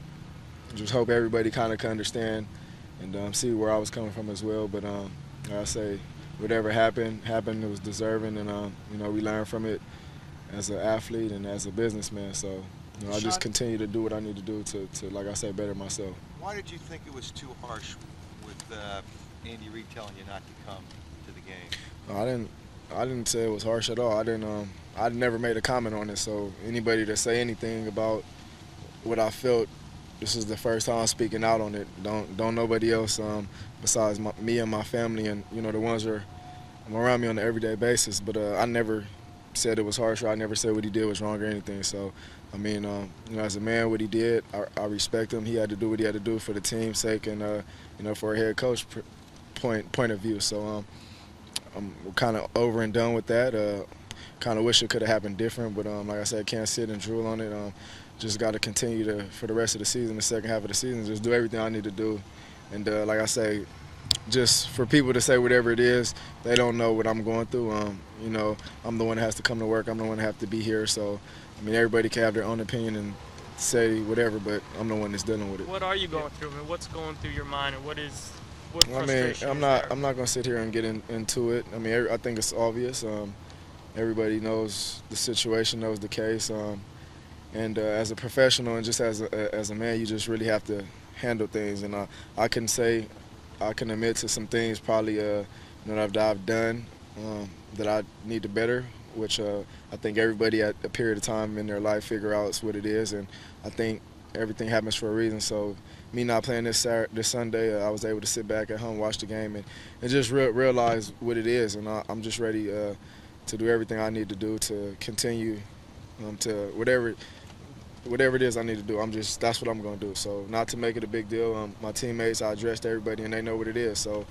just hope everybody kind of can understand and um, see where I was coming from as well. But um, like I say, whatever happened, happened, it was deserving, and, um, you know, we learned from it as an athlete and as a businessman. So, you know, I just continue to do what I need to do to, to, like I say, better myself. Why did you think it was too harsh with uh, Andy Reid telling you not to come to the game? No, I didn't. I didn't say it was harsh at all. I didn't. Um, I never made a comment on it. So anybody that say anything about what I felt, this is the first time I'm speaking out on it. Don't don't nobody else um, besides my, me and my family and you know the ones that are around me on an everyday basis. But uh, I never said it was harsh. Or I never said what he did was wrong or anything. So. I mean, um, you know, as a man, what he did, I, I respect him. He had to do what he had to do for the team's sake and, uh, you know, for a head coach point point of view. So um, I'm kind of over and done with that. Uh, kind of wish it could have happened different, but um, like I said, I can't sit and drool on it. Um, just got to continue to, for the rest of the season, the second half of the season, just do everything I need to do. And uh, like I say, just for people to say whatever it is, they don't know what I'm going through. Um, you know, I'm the one that has to come to work. I'm the one that has to be here. So, I mean, everybody can have their own opinion and say whatever, but I'm the one that's dealing with it. What are you going through? I mean, what's going through your mind, or what is what I mean, frustration I'm is not. there? I'm not going to sit here and get in, into it. I mean, every, I think it's obvious. Um, everybody knows the situation, knows the case, um, and uh, as a professional and just as a, as a man, you just really have to handle things. And uh, I can say, I can admit to some things probably uh, you know, that I've done um, that I need to better, which uh, I think everybody at a period of time in their life figure out what it is, and I think everything happens for a reason. So me not playing this Saturday, this Sunday, uh, I was able to sit back at home, watch the game, and, and just re- realize what it is, and I, I'm just ready uh, to do everything I need to do to continue um, to whatever whatever it is I need to do. I'm just that's what I'm going to do. So not to make it a big deal. Um, my teammates, I addressed everybody, and they know what it is. So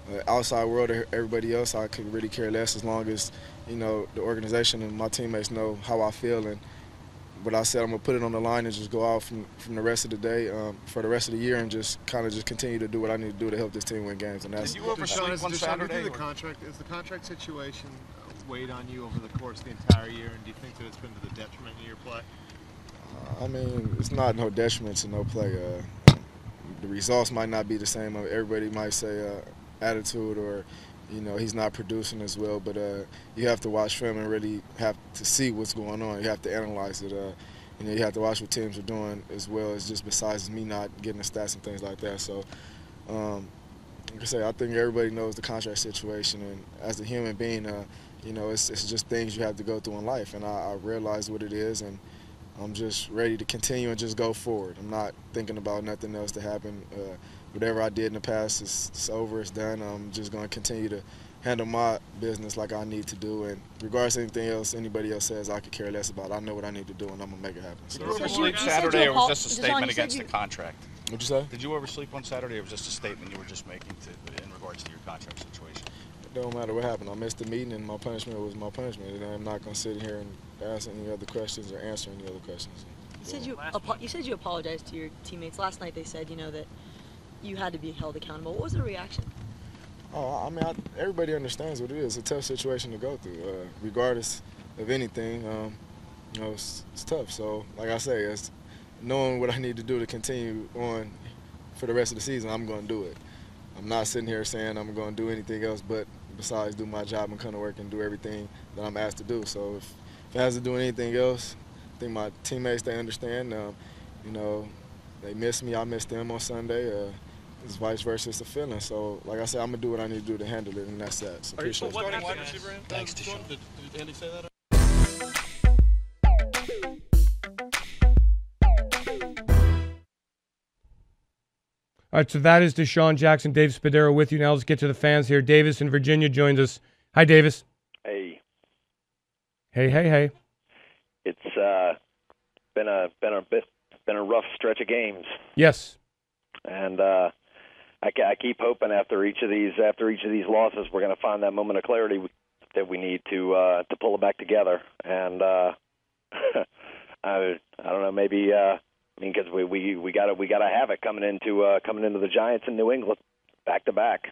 uh, outside world or everybody else, I could really care less as long as, you know, the organization and my teammates know how I feel. And what I said, I'm going to put it on the line and just go out from, from the rest of the day um, for the rest of the year and just kind of just continue to do what I need to do to help this team win games. And that's, Did you oversleep that's on Saturday? The contract, is the contract situation weighed on you over the course of the entire year, and do you think that it's been to the detriment of your play? Uh, I mean, it's not no detriment to no play. Uh, the results might not be the same. Everybody might say uh, attitude or, you know, he's not producing as well. But uh, you have to watch film and really have to see what's going on. You have to analyze it. Uh, you know, you have to watch what teams are doing as well as just besides me not getting the stats and things like that. So, um, like I say, I think everybody knows the contract situation. And as a human being, uh, you know, it's, it's just things you have to go through in life. And I, I realize what it is. And I'm just ready to continue and just go forward. I'm not thinking about nothing else to happen. Uh, whatever I did in the past is it's over, it's done. I'm just going to continue to handle my business like I need to do. And regardless of anything else anybody else says, I could care less about. I know what I need to do, and I'm going to make it happen. Did you oversleep Saturday, or was this a statement against the contract? What'd you say? Did you oversleep on Saturday, or was this a statement you were just making to, in regards to your contract situation? It don't matter what happened. I missed the meeting, and my punishment was my punishment. And I'm not going to sit here and ask any other questions or answer any other questions. You said you, apo- you said you apologized to your teammates. Last night they said, you know, that you had to be held accountable. What was the reaction? Oh, I mean, I, everybody understands what it is. It's a tough situation to go through, uh, regardless of anything. Um, you know, it's, it's tough. So, like I say, it's knowing what I need to do to continue on for the rest of the season, I'm going to do it. I'm not sitting here saying I'm going to do anything else but besides do my job and come to work and do everything that I'm asked to do. So if, if it has to do anything else, I think my teammates, they understand. Um, you know, they miss me, I miss them on Sunday. Uh, it's vice versa, it's a feeling. So, like I said, I'm going to do what I need to do to handle it, and that's that. So Are you still appreciate it. starting wide receiver in? Thanks, Deshaun. Did, did Andy say that? All right, so that is Deshaun Jackson. Dave Spadaro with you. Now let's get to the fans here. Davis in Virginia joins us. Hi, Davis. Hey. Hey, hey, hey. It's uh, been a been a bit been a rough stretch of games. Yes. And uh, I, I keep hoping after each of these after each of these losses, we're going to find that moment of clarity that we need to uh, to pull it back together. And uh, I I don't know, maybe. Uh, I mean, because we we we got to we got to have it coming into uh, coming into the Giants in New England, back to back.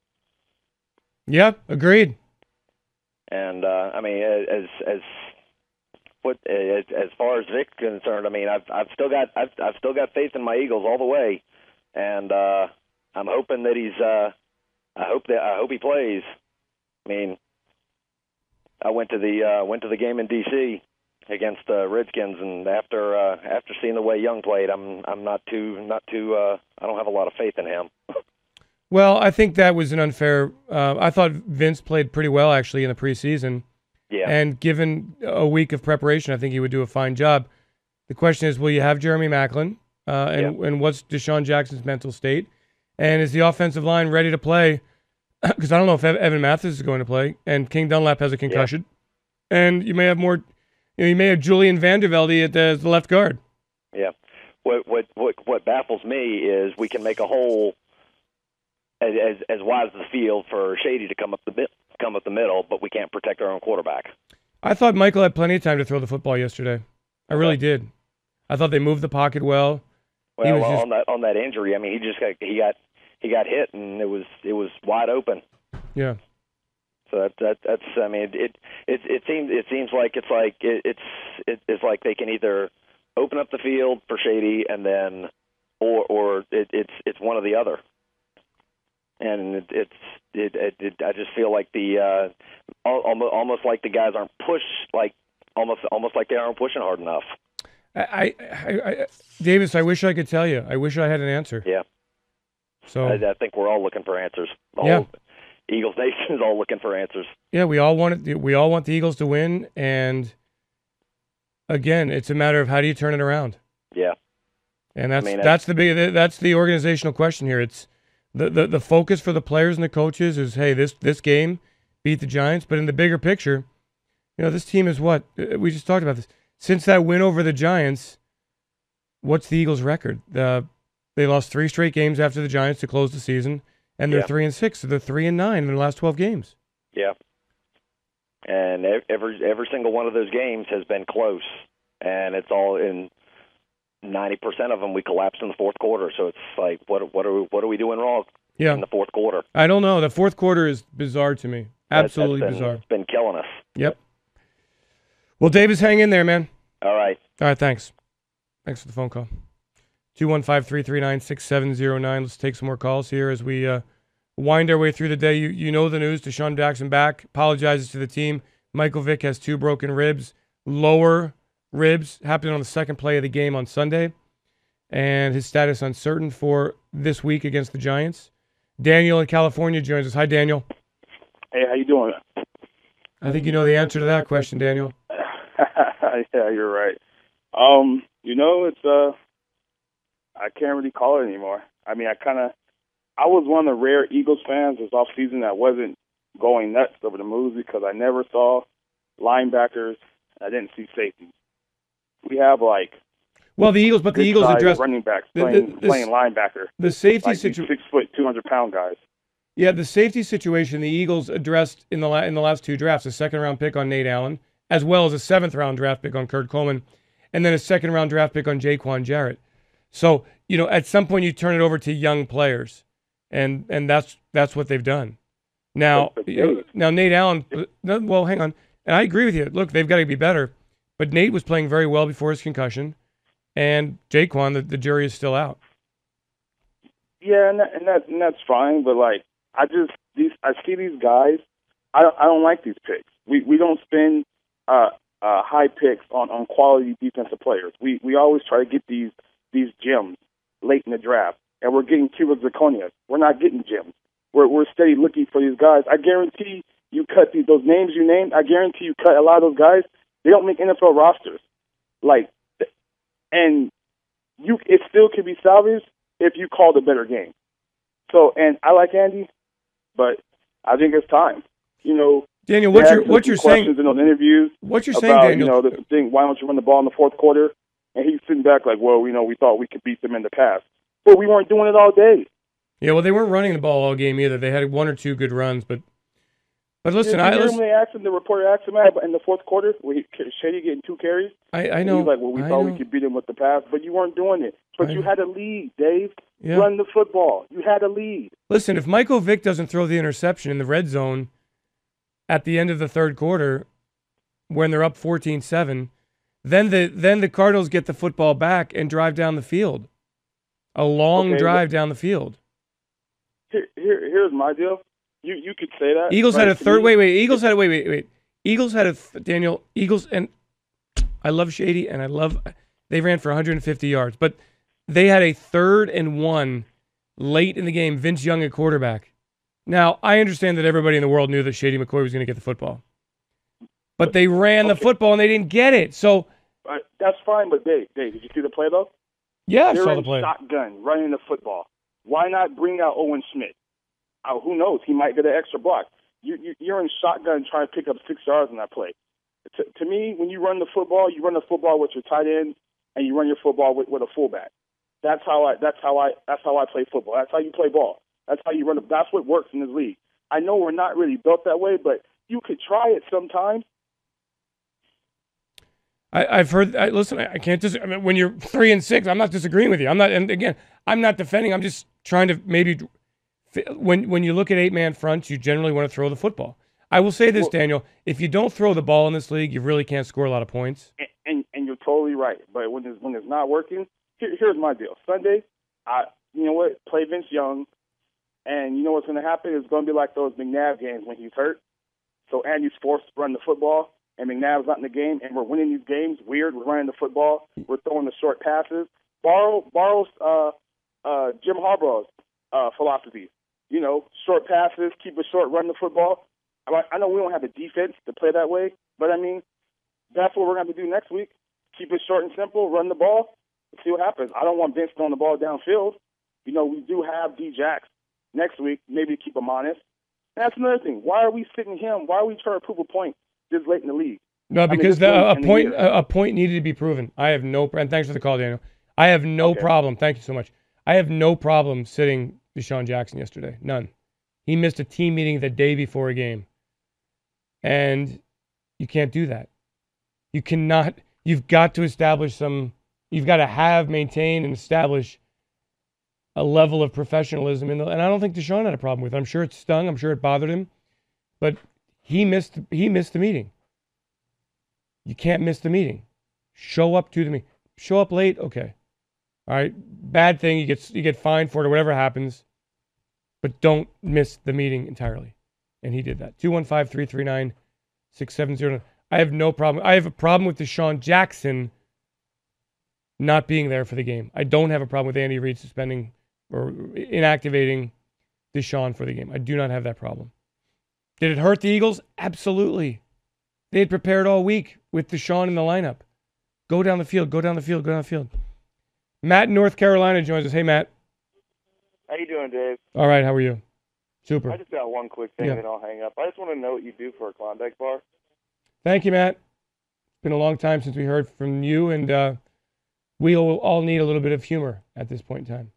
Yeah, agreed. And uh, I mean, as as what as, as far as Vic's concerned, I mean, I've I've still got I've I've still got faith in my Eagles all the way, and uh, I'm hoping that he's. Uh, I hope that I hope he plays. I mean, I went to the uh, went to the game in D C against the uh, Redskins, and after uh, after seeing the way Young played, I'm I'm not too not too uh, I don't have a lot of faith in him. Well, I think that was an unfair. Uh, I thought Vince played pretty well actually in the preseason. Yeah. And given a week of preparation, I think he would do a fine job. The question is, will you have Jeremy Maclin? Uh, and Yeah. and what's Deshaun Jackson's mental state? And is the offensive line ready to play? Because I don't know if Ev- Evan Mathis is going to play, and King Dunlap has a concussion, and you may have more. You know, you may have Julian Vandervelde at the, as the left guard. Yeah. What what what what baffles me is we can make a hole as as, as wide as the field for Shady to come up the mid- come up the middle, but we can't protect our own quarterback. I thought Michael had plenty of time to throw the football yesterday. I really did. I thought they moved the pocket well. He Well, was just- on that on that injury, I mean, he just got he got he got hit, and it was it was wide open. yeah. So that, that that's I mean it it it seems it seems like it's like it, it's it, it's like they can either open up the field for Shady and then or or it, it's it's one or the other. And it, it's it, it, it I just feel like the uh, almost almost like the guys aren't pushed like almost almost like they aren't pushing hard enough. I, I, I, Davis, I wish I could tell you. I wish I had an answer. Yeah. So I, I think we're all looking for answers. The Yeah. whole Eagles Nation is all looking for answers. yeah, we all want it. We all want the Eagles to win, and again, it's a matter of how do you turn it around. Yeah. And that's I mean, that's the big that's the organizational question here. It's the, the the focus for the players and the coaches is, hey, this this game beat the Giants, but in the bigger picture, you know, this team is what we just talked about this. Since that win over the Giants, what's the Eagles' record? The they lost three straight games after the Giants to close the season, and they're Yeah. three and six. So they're three and nine in their last twelve games. Yeah. And ev- every every single one of those games has been close, and it's all in ninety percent of them we collapsed in the fourth quarter. So it's like, what what are we, what are we doing wrong Yeah. in the fourth quarter? I don't know. The fourth quarter is bizarre to me. Absolutely That's- that's bizarre. been, It's been killing us. Yep. Well, Davis, hang in there, man. All right. All right, thanks. Thanks for the phone call. two one five, three three nine, six seven zero nine. Let's take some more calls here as we uh, wind our way through the day. You you know the news. Deshaun Jackson back. Apologizes to the team. Michael Vick has two broken ribs. Lower ribs. Happened on the second play of the game on Sunday. And his status uncertain for this week against the Giants. Daniel in California joins us. Hi, Daniel. Hey, how you doing? I think you know the answer to that question, Daniel. Yeah, you're right. Um, you know, it's uh, I can't really call it anymore. I mean, I kind of, I was one of the rare Eagles fans this off season that wasn't going nuts over the moves because I never saw linebackers. I didn't see safeties. We have like Well, the Eagles, but the Eagles good-sized addressed running backs the- playing, the- the- playing linebacker. the safety like these situ- six foot, two hundred pound guys. Yeah, the safety situation the Eagles addressed in the la- in the last two drafts, a second round pick on Nate Allen, as well as a seventh round draft pick on Kurt Coleman, and then a second round draft pick on Jaquan Jarrett. So, you know, at some point you turn it over to young players, and and that's that's what they've done. Now, you know, now Nate Allen. no, Well, hang on, and I agree with you. Look, they've got to be better, but Nate was playing very well before his concussion, and Jaquan, the, the jury is still out. Yeah, and that, and that and that's fine, but like I just these I see these guys. I don't I don't like these picks. We we don't spend uh, uh, high picks on, on quality defensive players. We we always try to get these these gems late in the draft, and we're getting Cuba Zirconia. We're not getting gems. We're we're steady looking for these guys. I guarantee you cut these those names you named. I guarantee you cut a lot of those guys. They don't make N F L rosters. Like, and you it still can be salvaged if you called a better game. So, and I like Andy, but I think it's time. You know, Daniel, they what asked you're him what some you're saying questions in those interviews. What you're about, saying, Daniel? You know, the thing. Why don't you run the ball in the fourth quarter? And he's sitting back like, well, you know, we thought we could beat them in the past, but we weren't doing it all day. Yeah, well, they weren't running the ball all game either. They had one or two good runs, but but listen, Did you I hear listen, when they asked him, the reporter asked him that in the fourth quarter, where he, Shady getting two carries. I, I And know. He's like, well, we I thought know. we could beat him with the pass, but you weren't doing it. But I you know. had a lead, Dave. Yeah. Run the football. You had a lead. Listen, if Michael Vick doesn't throw the interception in the red zone at the end of the third quarter when they're up fourteen seven, then the then the Cardinals get the football back and drive down the field. A long Okay, drive but- down the field. Here, here, here's my deal. You you could say that. Eagles right, had a to third. me. Wait, wait. Eagles had a wait, wait, wait. Eagles had a th- Daniel. Eagles and I love Shady and I love. They ran for one hundred fifty yards, but they had a third and one late in the game. Vince Young at quarterback. Now I understand that everybody in the world knew that Shady McCoy was going to get the football, but they ran the football and they didn't get it. So Uh, that's fine, but Dave, Dave, did you see the play though? yeah, I They're saw in the play. shotgun, running the football. Why not bring out Owen Schmidt? Uh, who knows? He might get an extra block. You, you, you're in shotgun trying to pick up six yards on that play. To, to me, when you run the football, you run the football with your tight end, and you run your football with, with a fullback. That's how I. That's how I. That's how I play football. That's how you play ball. That's how you run. The, that's what works in this league. I know we're not really built that way, but you could try it sometimes. I, I've heard. I, listen, I, I can't dis- I mean, when you're three and six, I'm not disagreeing with you. I'm not. And again, I'm not defending. I'm just trying to maybe. When when you look at eight man fronts, you generally want to throw the football. I will say this, Well- Daniel. If you don't throw the ball in this league, you really can't score a lot of points. And, and, and you're totally right. But when it's, when it's not working, here, here's my deal. Sunday, I you know what? Play Vince Young, and you know what's going to happen? It's going to be like those McNabb games when he's hurt. So Andy's forced to run the football, and McNabb's not in the game, and we're winning these games. Weird. We're running the football. We're throwing the short passes. Borrow borrows uh, uh, Jim Harbaugh's uh, philosophy. You know, short passes, keep it short, run the football. I, I know we don't have a defense to play that way, but I mean, that's what we're going to do next week. Keep it short and simple, run the ball, see what happens. I don't want Vince throwing the ball downfield. You know, we do have D-Jax next week, maybe to keep him honest. And that's another thing. Why are we sitting him? Why are we trying to prove a point this late in the league? No, I mean, because this the, late a in the point year. a, a point needed to be proven. I have no. And thanks for the call, Daniel. I have no Okay. problem. Thank you so much. I have no problem sitting Deshaun Jackson yesterday. None. He missed a team meeting the day before a game. And you can't do that. You cannot, you've got to establish some, you've got to have, maintain, and establish a level of professionalism. In the, and I don't think Deshaun had a problem with it. I'm sure it stung. I'm sure it bothered him. But he missed, he missed the meeting. You can't miss the meeting. Show up to the meeting. Show up late, okay. All right, bad thing, you get you get fined for it or whatever happens, but don't miss the meeting entirely. And he did that. two one five, three three nine, six seven zero. I have no problem. I have a problem with Deshaun Jackson not being there for the game. I don't have a problem with Andy Reid suspending or inactivating Deshaun for the game. I do not have that problem. Did it hurt the Eagles? Absolutely. They had prepared all week with Deshaun in the lineup. Go down the field, go down the field, go down the field. Matt in North Carolina joins us. Hey, Matt. How you doing, Dave? All right, how are you? Super. I just got one quick thing, Yeah. then I'll hang up. I just want to know what you do for a Klondike bar. Thank you, Matt. It's been a long time since we heard from you, and uh, we all, all need a little bit of humor at this point in time.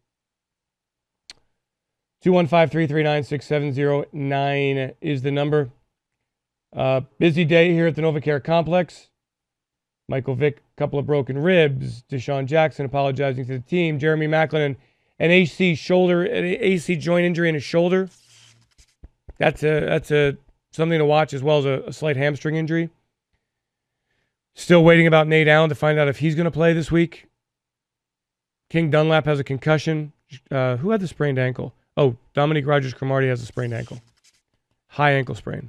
two one five, three three nine, six seven zero nine is the number. Uh, busy day here at the NovaCare Complex. Michael Vick, a couple of broken ribs. Deshaun Jackson apologizing to the team. Jeremy Maclin, an A C shoulder, an A C joint injury in his shoulder. That's a that's a something to watch, as well as a, a slight hamstring injury. Still waiting about Nate Allen to find out if he's going to play this week. King Dunlap has a concussion. Uh, who had the sprained ankle? Oh, Dominique Rodgers-Cromartie has a sprained ankle. High ankle sprain.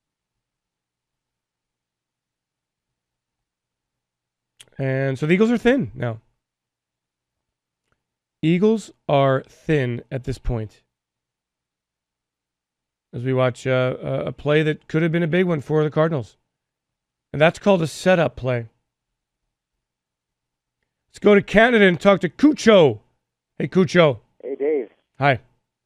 And so the Eagles are thin now. Eagles are thin at this point. As we watch uh, a play that could have been a big one for the Cardinals. And that's called a setup play. Let's go to Canada and talk to Cucho. Hey, Cucho. Hey, Dave. Hi.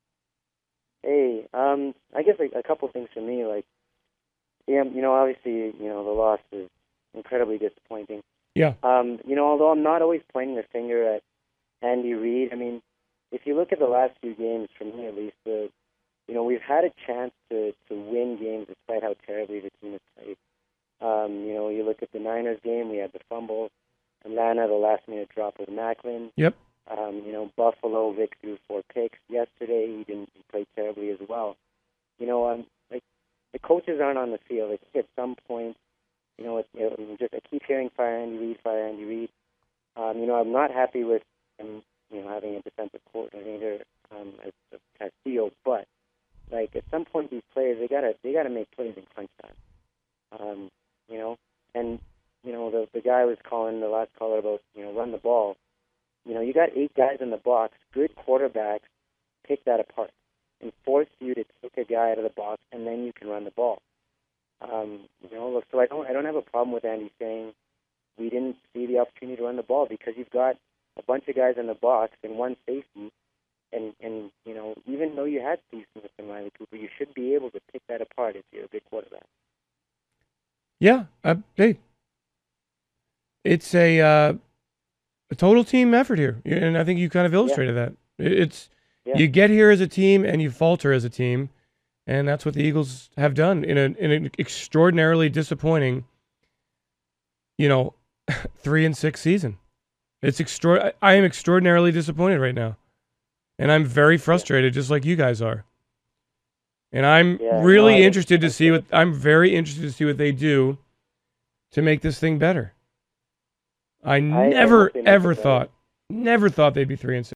Hey, um, I guess like, a couple things for me. Like, yeah, you know, obviously, you know, the loss is incredibly disappointing. Yeah. Um, you know, although I'm not always pointing the finger at Andy Reid, I mean, if you look at the last few games, for me at least, the, you know, we've had a chance to, to win games despite how terribly the team has played. Um, you know, you look at the Niners game, we had the fumble. Atlanta, the last-minute drop with Maclin. Yep. Um, you know, Buffalo, Vic threw four picks yesterday. He didn't he played terribly as well. You know, um, like the coaches aren't on the field. I think at some point, you know, it, it, just I keep hearing fire Andy Reid, fire Andy Reid. Um, you know, I'm not happy with him, you know, having a defensive coordinator um, as, as Castillo, but like at some point, these players they gotta they gotta make plays in crunch time. Um, you know, and you know the the guy was calling the last caller about you know run the ball. You know, you got eight guys in the box, good quarterbacks, pick that apart and force you to take a guy out of the box, and then you can run the ball. Um, you know, look, so I don't I don't have a problem with Andy saying we didn't see the opportunity to run the ball because you've got a bunch of guys in the box and one safety, and and you know even though you had Steve Smith and Riley Cooper, you should be able to pick that apart if you're a good quarterback. Yeah, uh, hey, it's a uh, a total team effort here, and I think you kind of illustrated yeah. that. It's yeah. you get here as a team and you falter as a team, and that's what the Eagles have done in, a, in an extraordinarily disappointing, you know, three and six season. It's extra. I am extraordinarily disappointed right now, and I'm very frustrated, yeah. just like you guys are. And I'm yeah, really no, interested to see what I'm very interested to see what they do to make this thing better. I, I never, ever thought, never thought they'd be three and six.